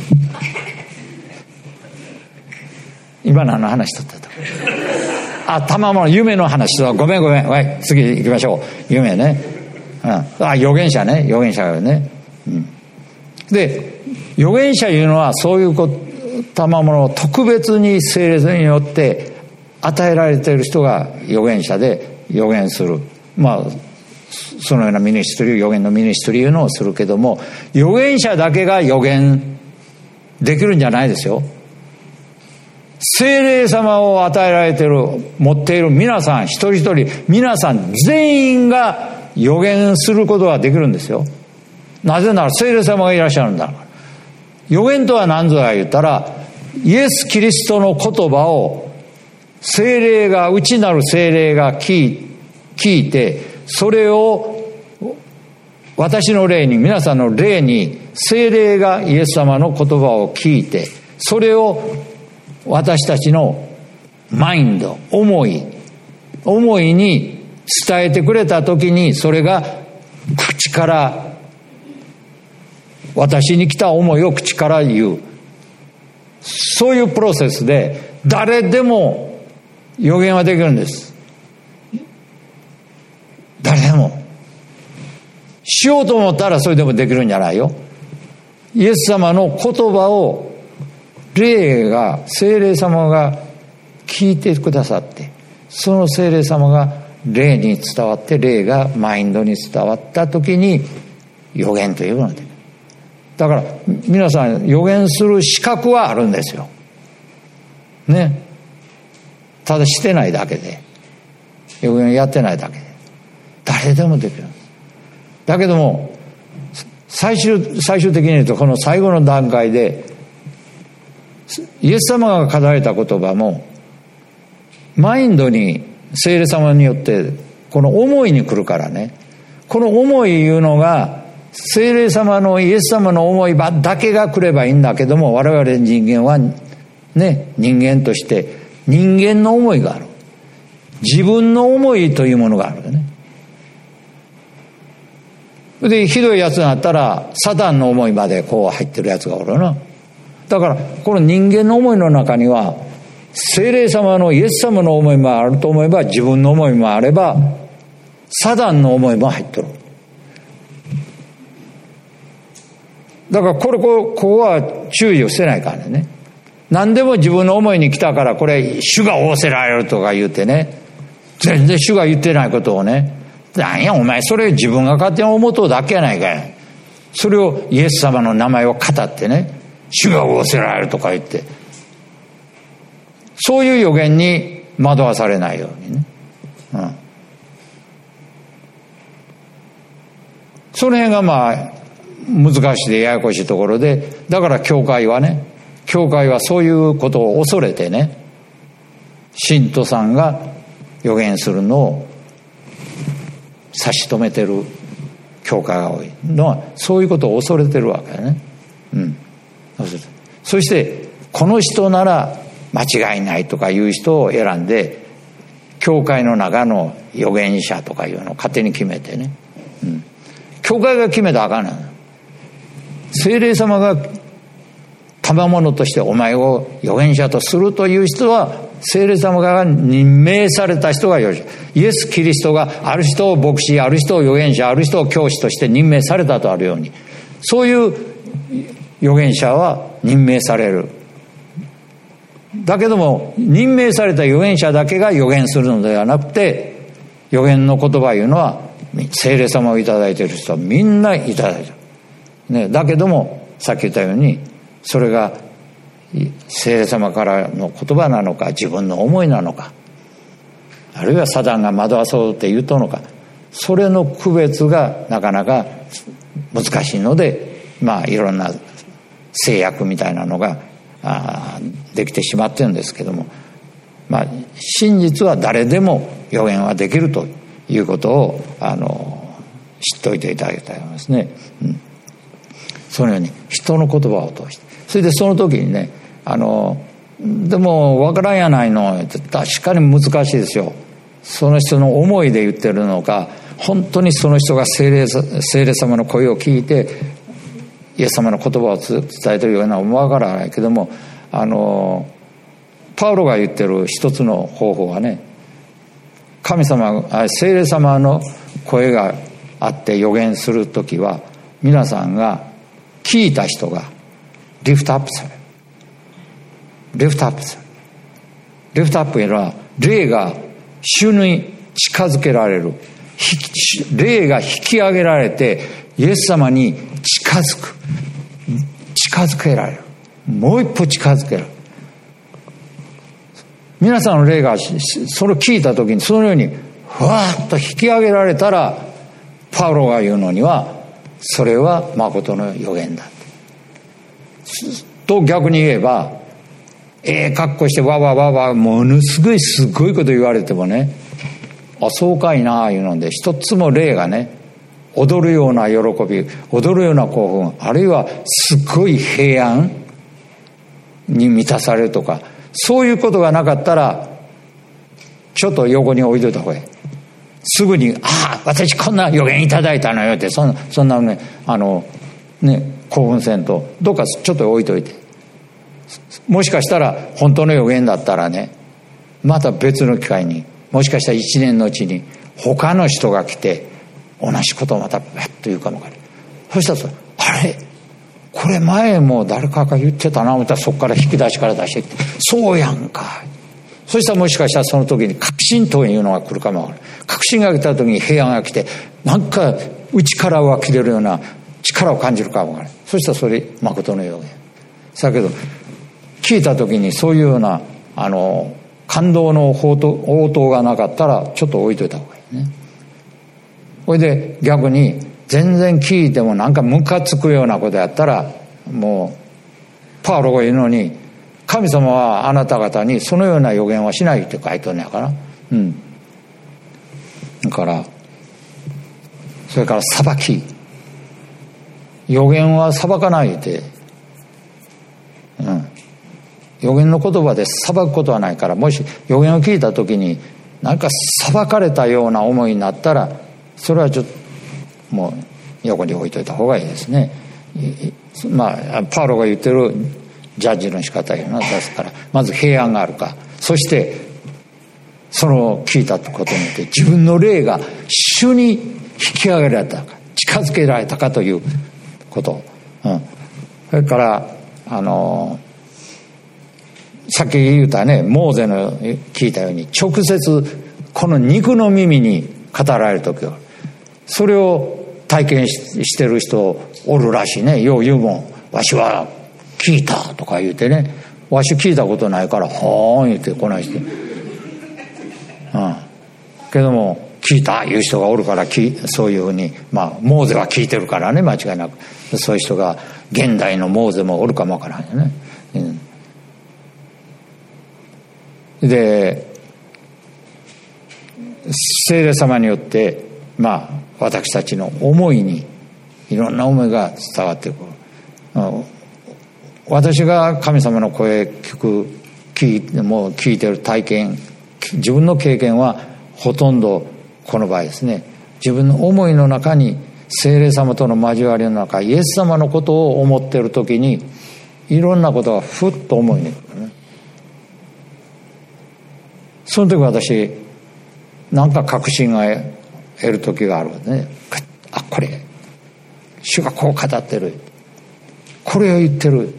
今何の話しとったとあ、賜物夢の話と、ごめんごめん、はい、次行きましょう。夢ね、うん、あ、預言者ね、預言者がね、うん、で預言者いうのはそういうこと賜物を特別に聖霊によって与えられている人が預言者で預言する、まあそのようなミニストリー、預言のミニストリーいうのをするけども、預言者だけが預言できるんじゃないですよ。聖霊様を与えられている、持っている皆さん一人一人、皆さん全員が預言することができるんですよ。なぜなら聖霊様がいらっしゃるんだから。預言とは何ぞや言ったら、イエス・キリストの言葉を聖霊が、内なる聖霊が聞い、聞いて、それを私の霊に、皆さんの霊に聖霊がイエス様の言葉を聞いて、それを私たちのマインド、思い思いに伝えてくれた時に、それが口から、私に来た思いを口から言う、そういうプロセスで誰でも予言はできるんです。誰でもしようと思ったらそれでもできるんじゃないよ。イエス様の言葉を霊が、聖霊様が聞いてくださって、その聖霊様が霊に伝わって、霊がマインドに伝わった時に予言というので、だから皆さん予言する資格はあるんですよね。ただしてないだけで、予言やってないだけで誰でもできる。だけども最終最終的に言うと、この最後の段階でイエス様が語られた言葉もマインドに聖霊様によってこの思いに来るからね。この思いいうのが聖霊様の、イエス様の思いだけが来ればいいんだけども、我々人間はね、人間として人間の思いがある、自分の思いというものがあるよね。 でひどいやつになったらサタンの思いまでこう入ってるやつがおるな。だからこの人間の思いの中には聖霊様のイエス様の思いもあると思えば、自分の思いもあればサタンの思いも入ってる。だからこれこここは注意をしてないからね。何でも自分の思いに来たからこれ主が仰せられるとか言ってね、全然主が言ってないことをね、なんやお前それ自分が勝手に思うとだけやないかい。それをイエス様の名前を語ってね、主が仰せられるとか言って、そういう予言に惑わされないようにね、うん、その辺がまあ難しいでややこしいところで、だから教会はね、教会はそういうことを恐れてね、信徒さんが予言するのを差し止めてる教会が多いのは、そういうことを恐れてるわけだね、うん、そしてこの人なら間違いないとかいう人を選んで、教会の中の預言者とかいうのを勝手に決めてね、うん、教会が決めたらあかんの。聖霊様が賜物としてお前を預言者とするという人は、聖霊様が任命された人が預言者。イエス・キリストがある人を牧師、ある人を預言者、ある人を教師として任命されたとあるように、そういう預言者は任命される。だけども任命された預言者だけが預言するのではなくて、預言の言葉いうのは聖霊様をいただいている人はみんないただいている、ね、だけどもさっき言ったように、それが聖霊様からの言葉なのか、自分の思いなのか、あるいはサタンが惑わそうって言うとのか、それの区別がなかなか難しいので、まあいろんな制約みたいなのがあできてしまってるんですけども、まあ真実は誰でも予言はできるということをあの知っておいていただきたいと思いますね、うん、そのように人の言葉を通して、それでその時にね、あのでも分からんやないのって、確かに難しいですよ。その人の思いで言ってるのか、本当にその人が聖霊、聖霊様の声を聞いてイエス様の言葉を伝えてるようなも分からないけども、あのパウロが言ってる一つの方法はね、神様、聖霊様の声があって予言する時は、皆さんが聞いた人がリフトアップされる。リフトアップされる。リフトアップというのは、霊が主に近づけられる。霊が引き上げられて、イエス様に近づく。近づけられる。もう一歩近づけられる。皆さんの霊がそれを聞いた時に、そのようにふわっと引き上げられたら、パウロが言うのには、それは誠の預言だと逆に言えば、ええ格好してわわわわものすごいすごいこと言われてもね、あそうかいなあいうので、一つも霊がね踊るような喜び、踊るような興奮、あるいはすごい平安に満たされるとか、そういうことがなかったらちょっと横に置いといた方がいい。すぐにああ私こんな予言いただいたのよって、そんなそんなねあのね興奮せんと、どっかちょっと置いといて、もしかしたら本当の予言だったらね、また別の機会に、もしかしたら一年のうちに他の人が来て同じことをまたバッと言うかもかね。そしたらあれこれ前も誰かが言ってたな思ったら、そこから引き出しから出してきて、そうやんか。そしたらもしかしたらその時に確信というのが来るかもわからない。確信が来た時に平安が来て、なんか内から湧き出るような力を感じるかもわからない。そしたらそれ誠の予言だけど、聞いた時にそういうようなあの感動の応答、応答がなかったらちょっと置いといた方がいいね。それで逆に全然聞いてもなんかムカつくようなことやったら、もうパウロが言うのに、神様はあなた方にそのような予言はしないって書いてあるんやから、うん。だからそれから裁き、予言は裁かないで、うん。予言の言葉で裁くことはないから、もし予言を聞いた時に何か裁かれたような思いになったら、それはちょっともう横に置いといた方がいいですね。まあパウロが言ってるジャッジの仕方いうのはですから、まず平安があるか、そしてその聞いたことによって自分の霊が主に引き上げられたか、近づけられたかということ、うん、それからあのさっき言ったね、モーゼの聞いたように直接この肉の耳に語られる時は、それを体験 し, してる人おるらしいね。よう言うもん、わしは聞いたとか言うてね、わし聞いたことないからほーん言ってこないして、うん、けども聞いたいう人がおるから、そういうふうに、まあモーゼは聞いてるからね、間違いなく。そういう人が現代のモーゼもおるかもわからんよね、うん、で聖霊様によってまあ私たちの思いにいろんな思いが伝わってくる。私が神様の声聞く聞いてもう聞いてる体験、自分の経験はほとんどこの場合ですね、自分の思いの中に聖霊様との交わりの中、イエス様のことを思っている時にいろんなことがふっと思いに来るね。その時私なんか確信が得る時があるわね。あ、これ主がこう語ってる、これを言ってる。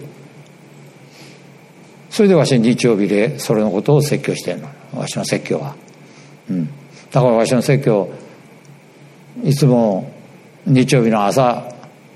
それでわし日曜日でそれのことを説教してるの、わしの説教は、うん、だからわしの説教いつも日曜日の朝、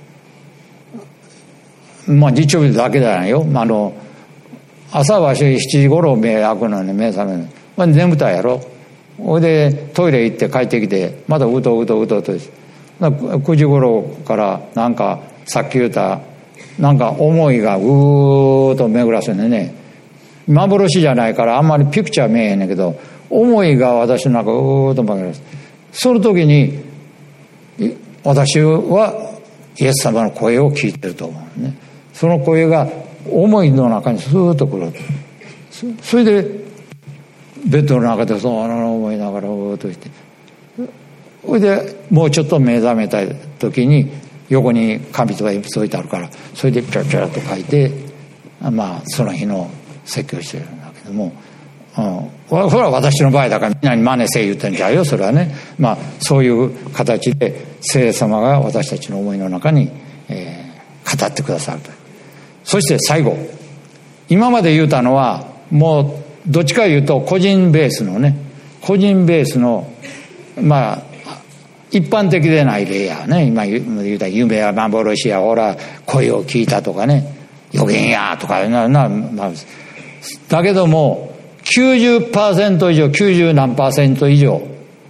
まあ日曜日だけじゃないよ、あの朝はしちじ頃目開くのに目覚める、まあ、眠たいやろ。ほいでトイレ行って帰ってきてまたうとうとうとうとくじ頃からなんかさっき言ったなんか思いがうーっと巡らすんでね、幻じゃないからあんまりピクチャー見えへんねんけど、思いが私の中うーっと巡らす。その時に私はイエス様の声を聞いてると思うね。その声が思いの中にスーッと来る。それでベッドの中でそう思いながらうーっとして、それでもうちょっと目覚めた時に横に紙とか鉛筆置いてあるから、それでピャピャッと書いて、まあその日の説教してるんだけども、うん、それは私の場合だからみんなに真似せ言ってんじゃよ、それはね。まあそういう形で聖霊様が私たちの思いの中に、えー、語ってくださるという。そして最後、今まで言うたのはもうどっちか言うと個人ベースのね、個人ベースのまあ一般的でない例やね。今言うた夢や幻やほら声を聞いたとかね、予言やとかなな、まあ、だけども きゅうじゅっパーセント 以上、きゅうじゅう何パーセント以上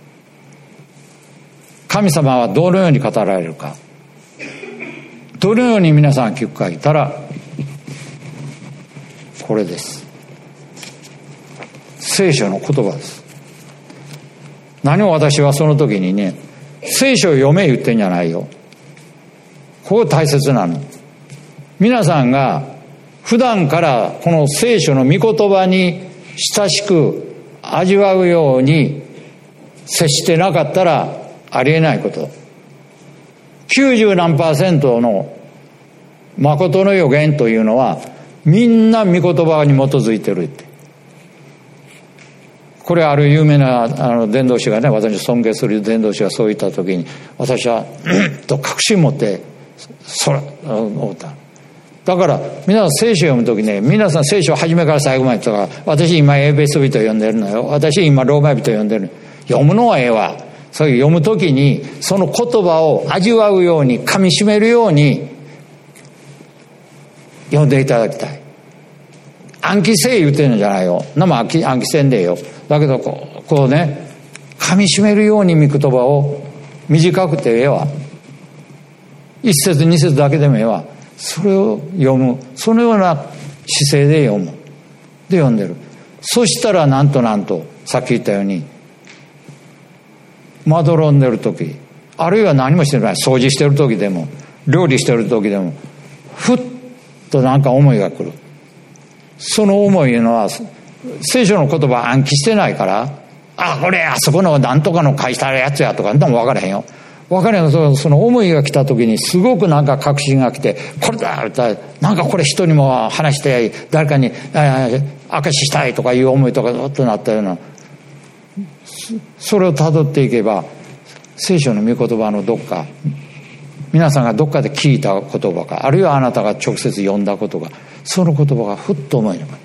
神様はどのように語られるか、どのように皆さん聞くか言ったらこれです。聖書の言葉です。何も私はその時にね、聖書を読め言ってんじゃないよ。ここ大切なの。皆さんが普段からこの聖書の御言葉に親しく味わうように接してなかったらありえないこと。きゅうじゅう何パーセントの誠の予言というのはみんな御言葉に基づいてるって。これある有名なあの伝道師がね、私の尊敬する伝道師がそう言った時に私はうんと確信持ってそれ思った。だから皆さん聖書を読む時ね、皆さん聖書を初めから最後までとか、私今エペソ人読んでるのよ、私今ローマ人読んでるの、読むのはええわ。そういう読む時にその言葉を味わうように噛み締めるように読んでいただきたい。暗記せえ言ってるのじゃないよ。なも暗記暗記せんでええよ。だけどこう、こうね、噛み締めるように御言葉を短くてええわ。一節二節だけでもええわ。それを読む。そのような姿勢で読む。で読んでる。そしたらなんとなんとさっき言ったようにまどろんでる時、あるいは何もしてない掃除してる時でも料理してる時でもふっとなんか思いが来る。その思いのは聖書の言葉暗記してないから、あこれあそこの何とかの書いてあるやつやとかでも分からへんよ。 分かるよ。その思いが来た時にすごくなんか確信が来て、これだなんかこれ人にも話して誰かに証ししたいとかいう思いとかずっとなったような、それをたどっていけば聖書の御言葉のどっか、皆さんがどっかで聞いた言葉か、あるいはあなたが直接読んだことが、その言葉がふっと思い浮かぶ。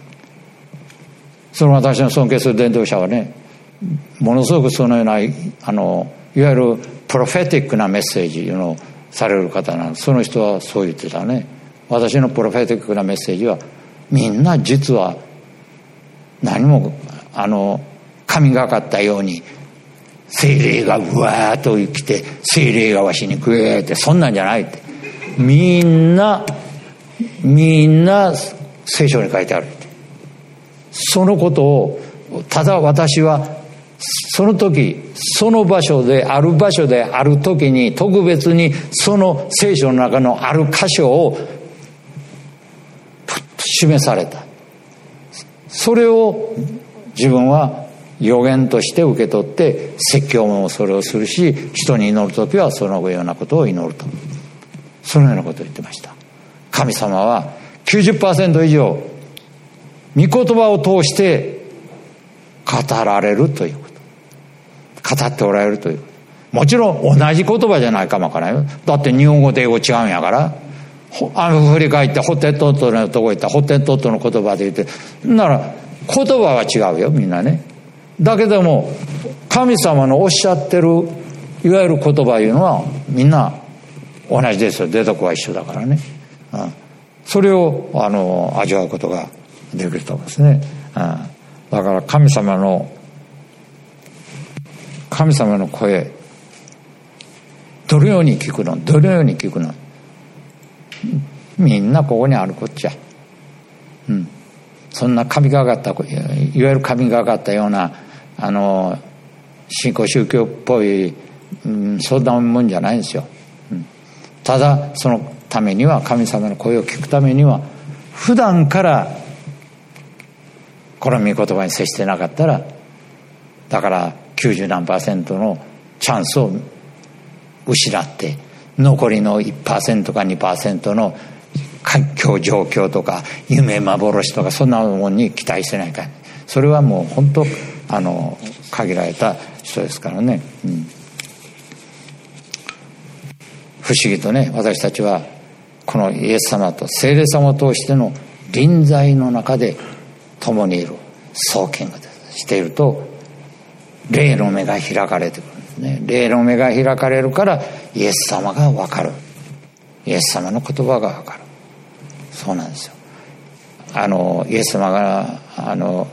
その私の尊敬する伝道者はね、ものすごくそのようなあのいわゆるプロフェティックなメッセージをされる方なんです。その人はそう言ってたね。私のプロフェティックなメッセージはみんな実は何もあの神がかったように聖霊がうわーっと生きて聖霊がわしに食えって、そんなんじゃないって。みんなみんな聖書に書いてあるって。そのことをただ私はその時その場所である場所である時に特別にその聖書の中のある箇所を示された。それを自分は予言として受け取って説教もそれをするし、人に祈る時はそのようなことを祈ると、そのようなことを言ってました。神様は きゅうじゅっパーセント 以上御言葉を通して語られるということ、語っておられるという。もちろん同じ言葉じゃないかもわからないよ。だって日本語と英語違うんやから。あの振り返ってホテントットのとこ行ったホテントットの言葉で言って、なら言葉は違うよみんなね。だけども神様のおっしゃってるいわゆる言葉いうのはみんな同じですよ。出所は一緒だからね、うん、それをあの味わうことができると思うんですね、うん、だから神様の神様の声どのように聞くのどのように聞くの、みんなここにあるこっちゃ、うん、そんな神がかったいわゆる神がかったようなあの新興宗教っぽい、うん、そんなもんじゃないんですよ、うん、ただそのためには神様の声を聞くためには普段からこの御言葉に接してなかったら、だからきゅうじゅう何パーセントのチャンスを失って残りの いちパーセント か にパーセント の環境状況とか夢幻とかそんなものに期待してないから、それはもう本当あの限られた人ですからね、うん、不思議とね、私たちはこのイエス様と聖霊様を通しての臨在の中で共にいるソーキングしていると霊の目が開かれてくるんですね。霊の目が開かれるからイエス様が分かる、イエス様の言葉が分かる。そうなんですよ。あのイエス様があの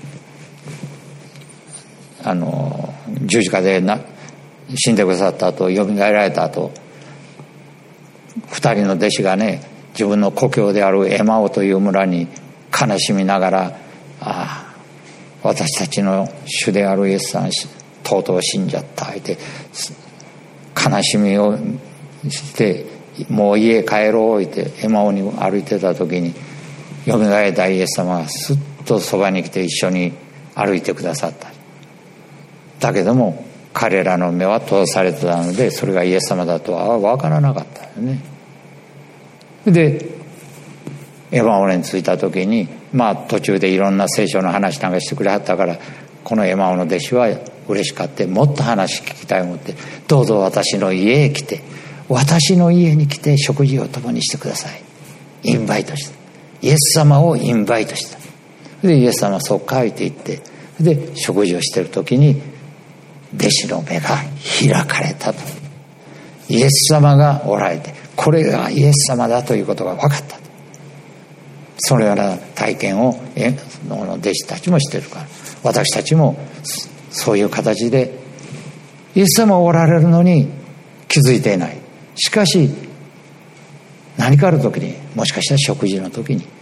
あの十字架でな死んでくださった後、よみがえられた後、二人の弟子がね、自分の故郷であるエマオという村に悲しみながら、ああ私たちの主であるイエスさんとうとう死んじゃったって悲しみをしてもう家帰ろうってエマオに歩いてた時に、よみがえったイエス様がすっとそばに来て一緒に歩いてくださった。だけども彼らの目は閉ざされてたので、それがイエス様だとは分からなかったよね。でエマオに着いた時に、まあ途中でいろんな聖書の話なんかしてくれはったから、このエマオの弟子は嬉しかって、もっと話聞きたい思って、どうぞ私の家へ来て、私の家に来て食事を共にしてください、インバイトした。イエス様をインバイトした。でイエス様はそっかいていって、で食事をしている時に弟子の目が開かれたと。イエス様がおられて、これがイエス様だということが分かったと。そのような体験を弟子たちもしているから、私たちもそういう形でイエス様がおられるのに気づいていない。しかし何かある時に、もしかしたら食事の時に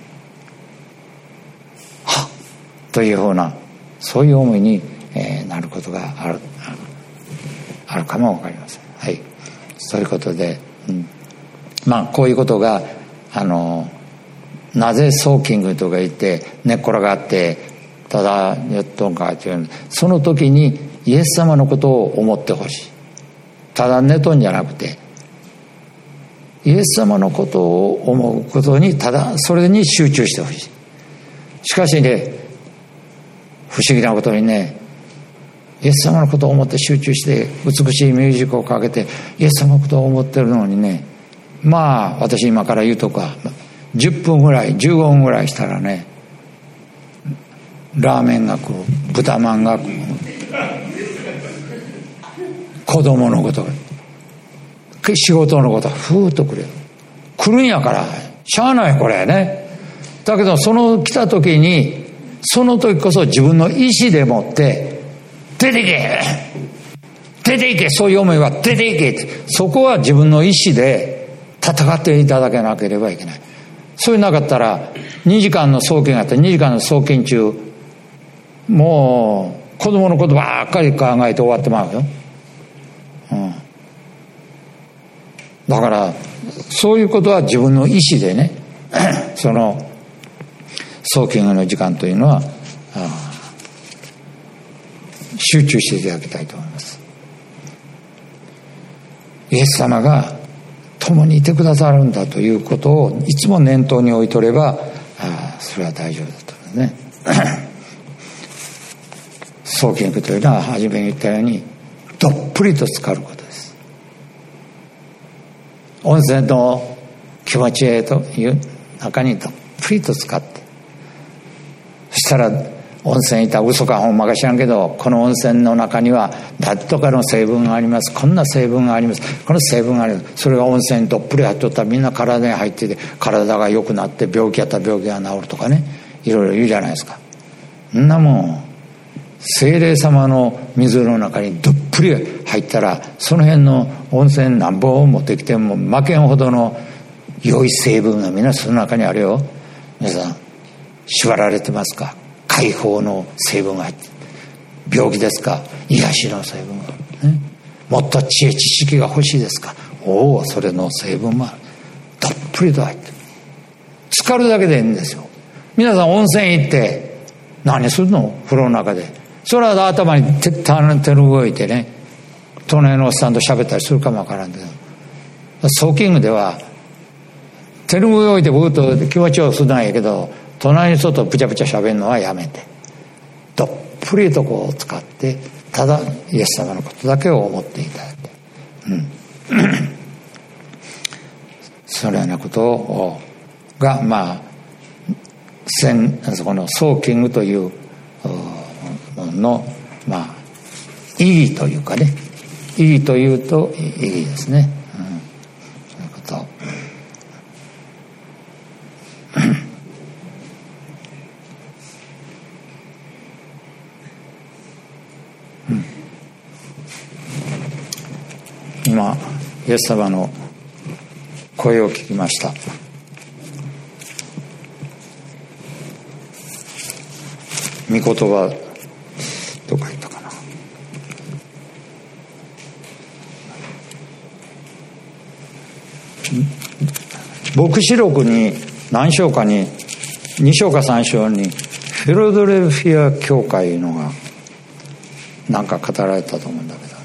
はっというふうな、そういう思いになることがあるあるかも分かりません。はい、そういうことで、うん、まあこういうことがあのなぜソーキングとか言って寝っ転がってただやっとんかという、その時にイエス様のことを思ってほしい。 ただ寝とんじゃなくて、イエス様のことを思うことに、ただそれに集中してほしい。しかしね、不思議なことにね、イエス様のことを思って集中して美しいミュージックをかけてイエス様のことを思ってるのにね、まあ私今から言うとかじゅっぷんぐらいじゅうごふんぐらいしたらね、ラーメンが来る、豚まんが来る、子供のことが、仕事のことがふーっと来る来るんやから、しゃあないこれね。だけどその来た時に、その時こそ自分の意志でもって出ていけ出ていけ、そういう思いは出ていけって、そこは自分の意志で戦っていただけなければいけない。そういうなかったらにじかんの送金があってにじかんの送金中、もう子供のことばっかり考えて終わってまうよ、うん、だからそういうことは自分の意志でねその送金の時間というのは集中していただきたいと思います。イエス様が共にいてくださるんだということをいつも念頭に置いとれば、あそれは大丈夫だと思いますね送金というのは初めに言ったようにどっぷりと浸かることです。温泉の気持ちへという中にどっぷりと浸かって、そしたら温泉いた嘘かほんまか知らんけど、この温泉の中には何とかの成分があります、こんな成分があります、この成分があります、それが温泉にどっぷり入っとったらみんな体に入ってて体が良くなって病気やったら病気が治るとかね、いろいろ言うじゃないですか。そんなもん聖霊様の水の中にどっぷり入ったら、その辺の温泉何本を持ってきても負けんほどの良い成分が皆その中にあるよ。皆さん縛られてますか？解放の成分が入って、病気ですか？癒しの成分がある、ね、もっと知恵知識が欲しいですか？おお、それの成分もある。どっぷりと入ってる。浸かるだけでいいんですよ。皆さん温泉行って何するの？風呂の中で。それは頭に手手の動いてね、隣のおっさんと喋ったりするかもわからんけど、ソーキングでは手の動いてブーッと気持ちよくするのはいいけど、隣の人とぷちゃぷちゃ喋るのはやめて、どっぷりとこう使って、ただイエス様のことだけを思っていただいて、うんそのようなことをがまあこのソーキングというのまあ意義というかね、意義というと意義ですね、うん、そういうことうん、今イエス様の声を聞きました。御言葉どこか言ったかな。黙示録に何章かにに章かさん章にフィラデルフィア教会のがなんか語られたと思うんだけど、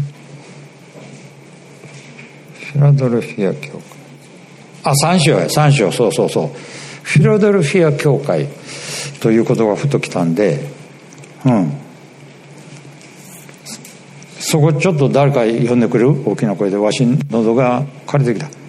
フィラデルフィア教会、あさん章やさん章、そうそうそう、フィラデルフィア教会ということがふときたんで、うんそこちょっと誰か呼んでくれる？大きな声で、わし喉が枯れてきた。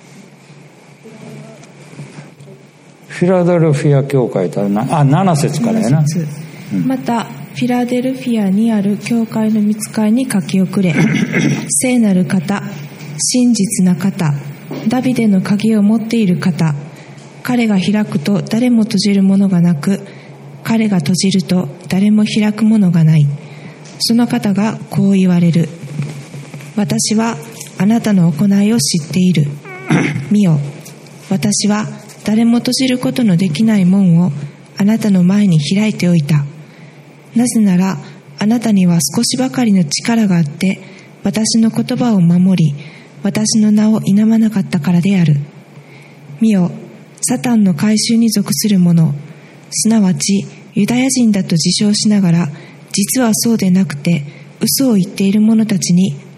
フィラデルフィア教会とあなな節からやな、
うん、またフィラデルフィアにある教会の御使いに書き遅れ聖なる方、真実な方、ダビデの鍵を持っている方、彼が開くと誰も閉じるものがなく、彼が閉じると誰も開くものがない。その方がこう言われる。私はあなたの行いを知っている。見よ、私は誰も閉じることのできない門をあなたの前に開いておいた。なぜならあなたには少しばかりの力があって、私の言葉を守り、私の名を否まなかったからである。見よ、サタンの改宗に属する者、すなわちユダヤ人だと自称しながら実はそうでなくて嘘を言っている者たちに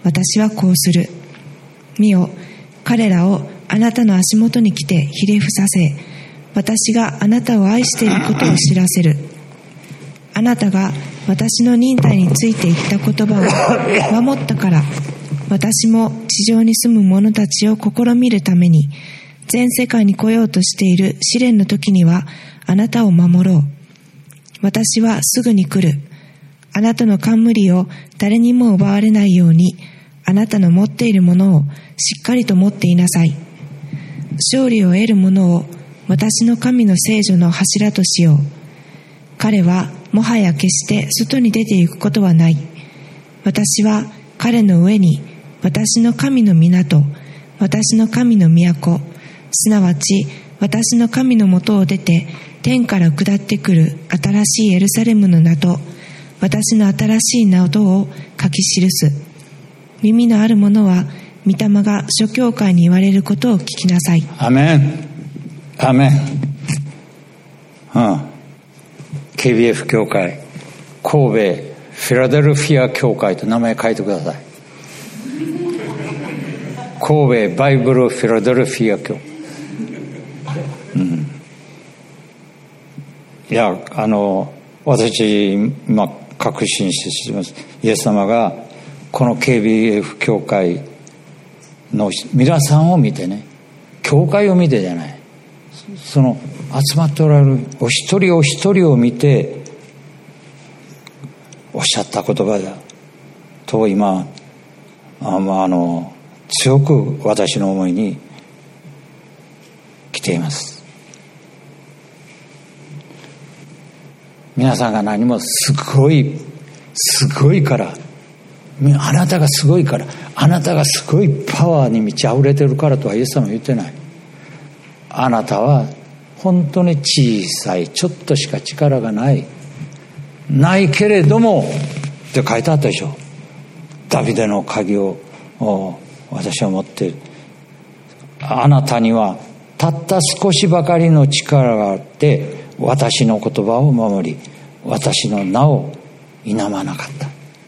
私はこうする。見よ、彼らをあなたの足元に来てひれ伏させ、私があなたを愛していることを知らせる。あなたが私の忍耐について言った言葉を守ったから、私も地上に住む者たちを試みるために、全世界に来ようとしている試練の時にはあなたを守ろう。私はすぐに来る。あなたの冠を誰にも奪われないように、あなたの持っているものをしっかりと持っていなさい。勝利を得る者を私の神の聖女の柱としよう。彼はもはや決して外に出ていくことはない。私は彼の上に私の神の港、私の神の都、すなわち私の神のもとを出て天から下ってくる新しいエルサレムの名と、私の新しい名を書き記す。耳のある者は御霊が諸教会に言われることを聞きなさい。
アメン、アメン。うん、ケービーエフ 教会、神戸フィラデルフィア教会と名前書いてください。神戸バイブルフィラデルフィア教、うん、いや、あの私今確信しています。イエス様がこの ケービーエフ 教会の皆さんを見てね、教会を見てじゃない、その集まっておられるお一人お一人を見ておっしゃった言葉だと今 あ、まあ、あの強く私の思いに来ています。皆さんが何もすごいすごいから、あなたがすごいから、あなたがすごいパワーに満ち溢れてるからとはイエス様は言ってない。あなたは本当に小さい、ちょっとしか力がないないけれどもって書いてあったでしょ。ダビデの鍵を私は持っている。あなたにはたった少しばかりの力があって、私の言葉を守り、私の名を否まなかった。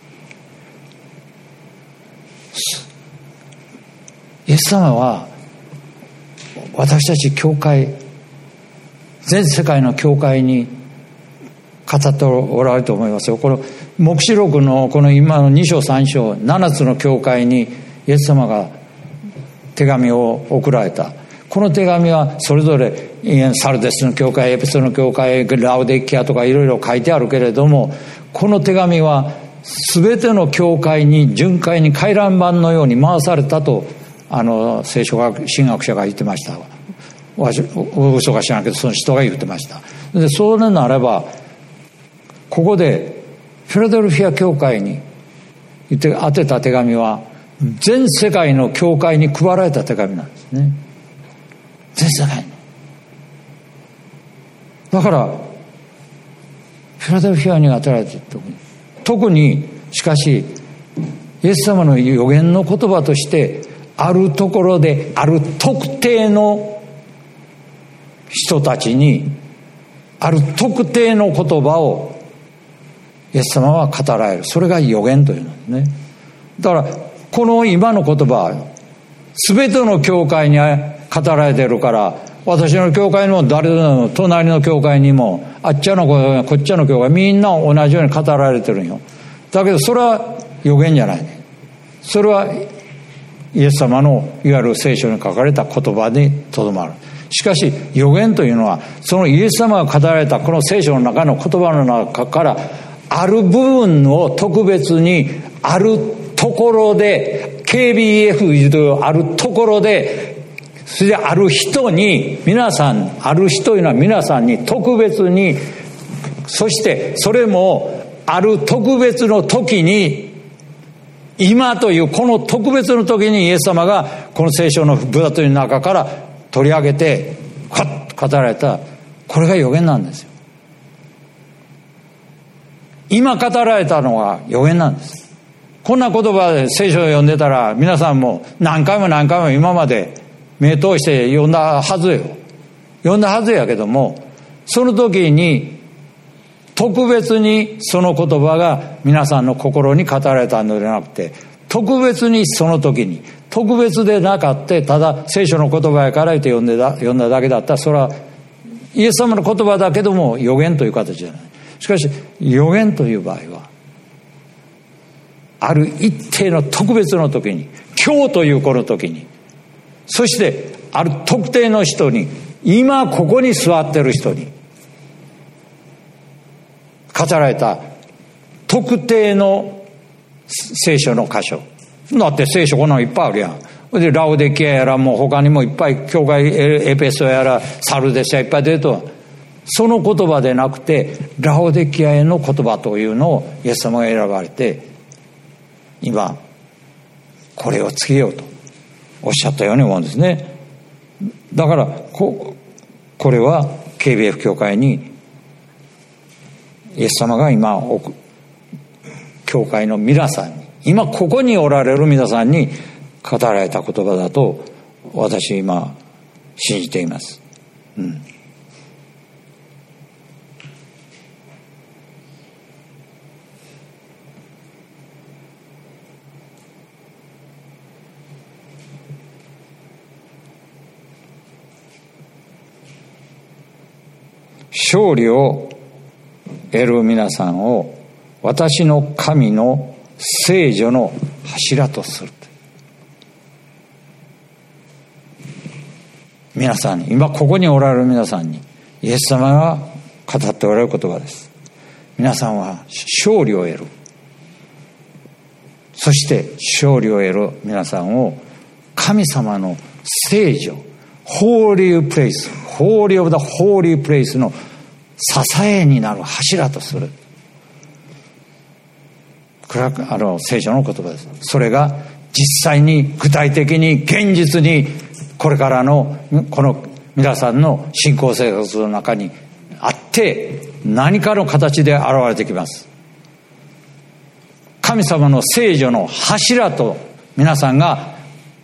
イエス様は私たち教会、全世界の教会に語っておられると思いますよ。この黙示録のこの今のに章さん章、ななつの教会にイエス様が手紙を送られた。この手紙はそれぞれサルデスの教会、エペソの教会、ラオデキアとかいろいろ書いてあるけれども、この手紙は全ての教会に巡回に回覧板のように回されたと、あの聖書学神学者が言ってました。嘘か知らんけどその人が言ってました。でそれならばここでフィラデルフィア教会に言って当てた手紙は全世界の教会に配られた手紙なんですね。全世界に。だからフィラデルフィアに与えられている時に、特にしかしイエス様の予言の言葉として、あるところである特定の人たちにある特定の言葉をイエス様は語られる。それが予言というのですね。だからこの今の言葉は全ての教会に語られているから、私の教会にも誰の隣の教会にもあっちゃのこっちゃの教会、みんな同じように語られてるんよ。だけどそれは予言じゃないね。それはイエス様のいわゆる聖書に書かれた言葉にとどまる。しかし予言というのは、そのイエス様が語られたこの聖書の中の言葉の中からある部分を特別にあるところで ケービーエフ というあるところで、それである人に、皆さん、ある人というのは皆さんに特別に、そしてそれもある特別の時に、今というこの特別の時にイエス様がこの聖書の分厚い中から取り上げてカッと語られた、これが予言なんですよ。今語られたのが予言なんです。こんな言葉で聖書を読んでたら皆さんも何回も何回も今まで目通して読んだはずよ。読んだはずやけども、その時に特別にその言葉が皆さんの心に語られたのではなくて、 特別にその時に、特別でなかってただ聖書の言葉やから言って読んでだ読んだだけだったら、それはイエス様の言葉だけども預言という形じゃない。しかし預言という場合はある一定の特別の時に、今日というこの時に、そしてある特定の人に、今ここに座ってる人に語られた特定の聖書の箇所だって、聖書こんなのいっぱいあるやん。でラオデキアやら、もう他にもいっぱい、教会エペソやらサルデスやいっぱい出ると、その言葉でなくてラオデキアへの言葉というのをイエス様が選ばれて、今これを告げようとおっしゃったように思うんですね。だから こ, これは ケービーエフ 教会にイエス様が今教会の皆さんに、今ここにおられる皆さんに語られた言葉だと私今信じています。うん。勝利を得る皆さんを私の神の聖女の柱とする。皆さんに、今ここにおられる皆さんにイエス様が語っておられる言葉です。皆さんは勝利を得る。そして勝利を得る皆さんを神様の聖女、ホーリープレイス、ホーリーオブザホーリープレイスの支えになる柱とする。これはあの聖書の言葉です。それが実際に具体的に現実にこれからのこの皆さんの信仰生活の中にあって何かの形で現れてきます。神様の聖女の柱と皆さんが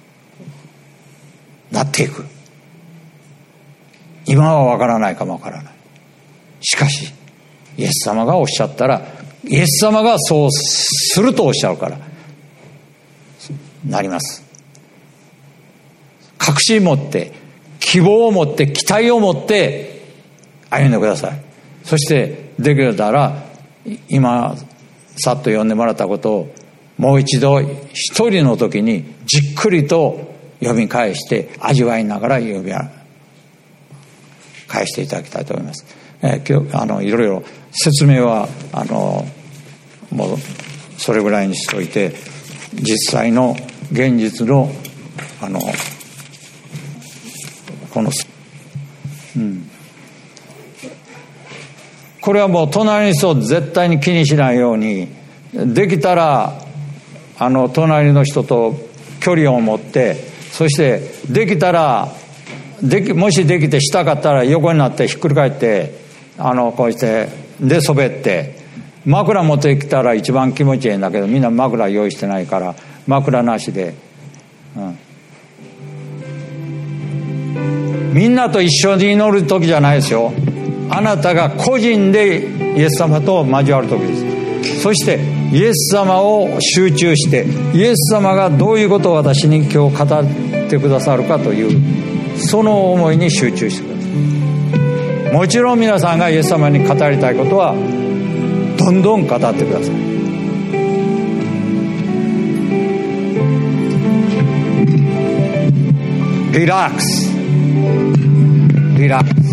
なっていく。今はわからないかもわからない。しかしイエス様がおっしゃったら、イエス様がそうするとおっしゃるからなります。確信を持って、希望を持って、期待を持って歩んでください。そしてできたら今さっと読んでもらったことをもう一度一人の時にじっくりと読み返して味わいながら読み返していただきたいと思います。えー、今日あのいろいろ説明はあのもうそれぐらいにしといて、実際の現実のあのこの、うん、これはもう隣の人を絶対に気にしないように、できたらあの隣の人と距離を持って、そしてできたらできもしできてしたかったら横になってひっくり返ってあのこうしてでそべって、枕持ってきたら一番気持ちいいんだけど、みんな枕用意してないから枕なしで、うん、みんなと一緒に祈る時じゃないですよ。あなたが個人でイエス様と交わる時です。そしてイエス様を集中して、イエス様がどういうことを私に今日語ってくださるかというその思いに集中してください。もちろん皆さんがイエス様に語りたいことはどんどん語ってください。リラックスリラックス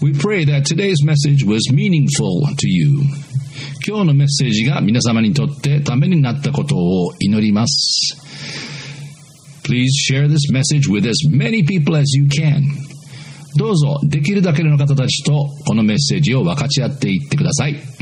We pray that today's message was meaningful to you. 今日のメッセージが皆様にとってためになったことを祈ります。Please share this message with as many people as you can. どうぞできるだけの方たちとこのメッセージを分かち合っていってください。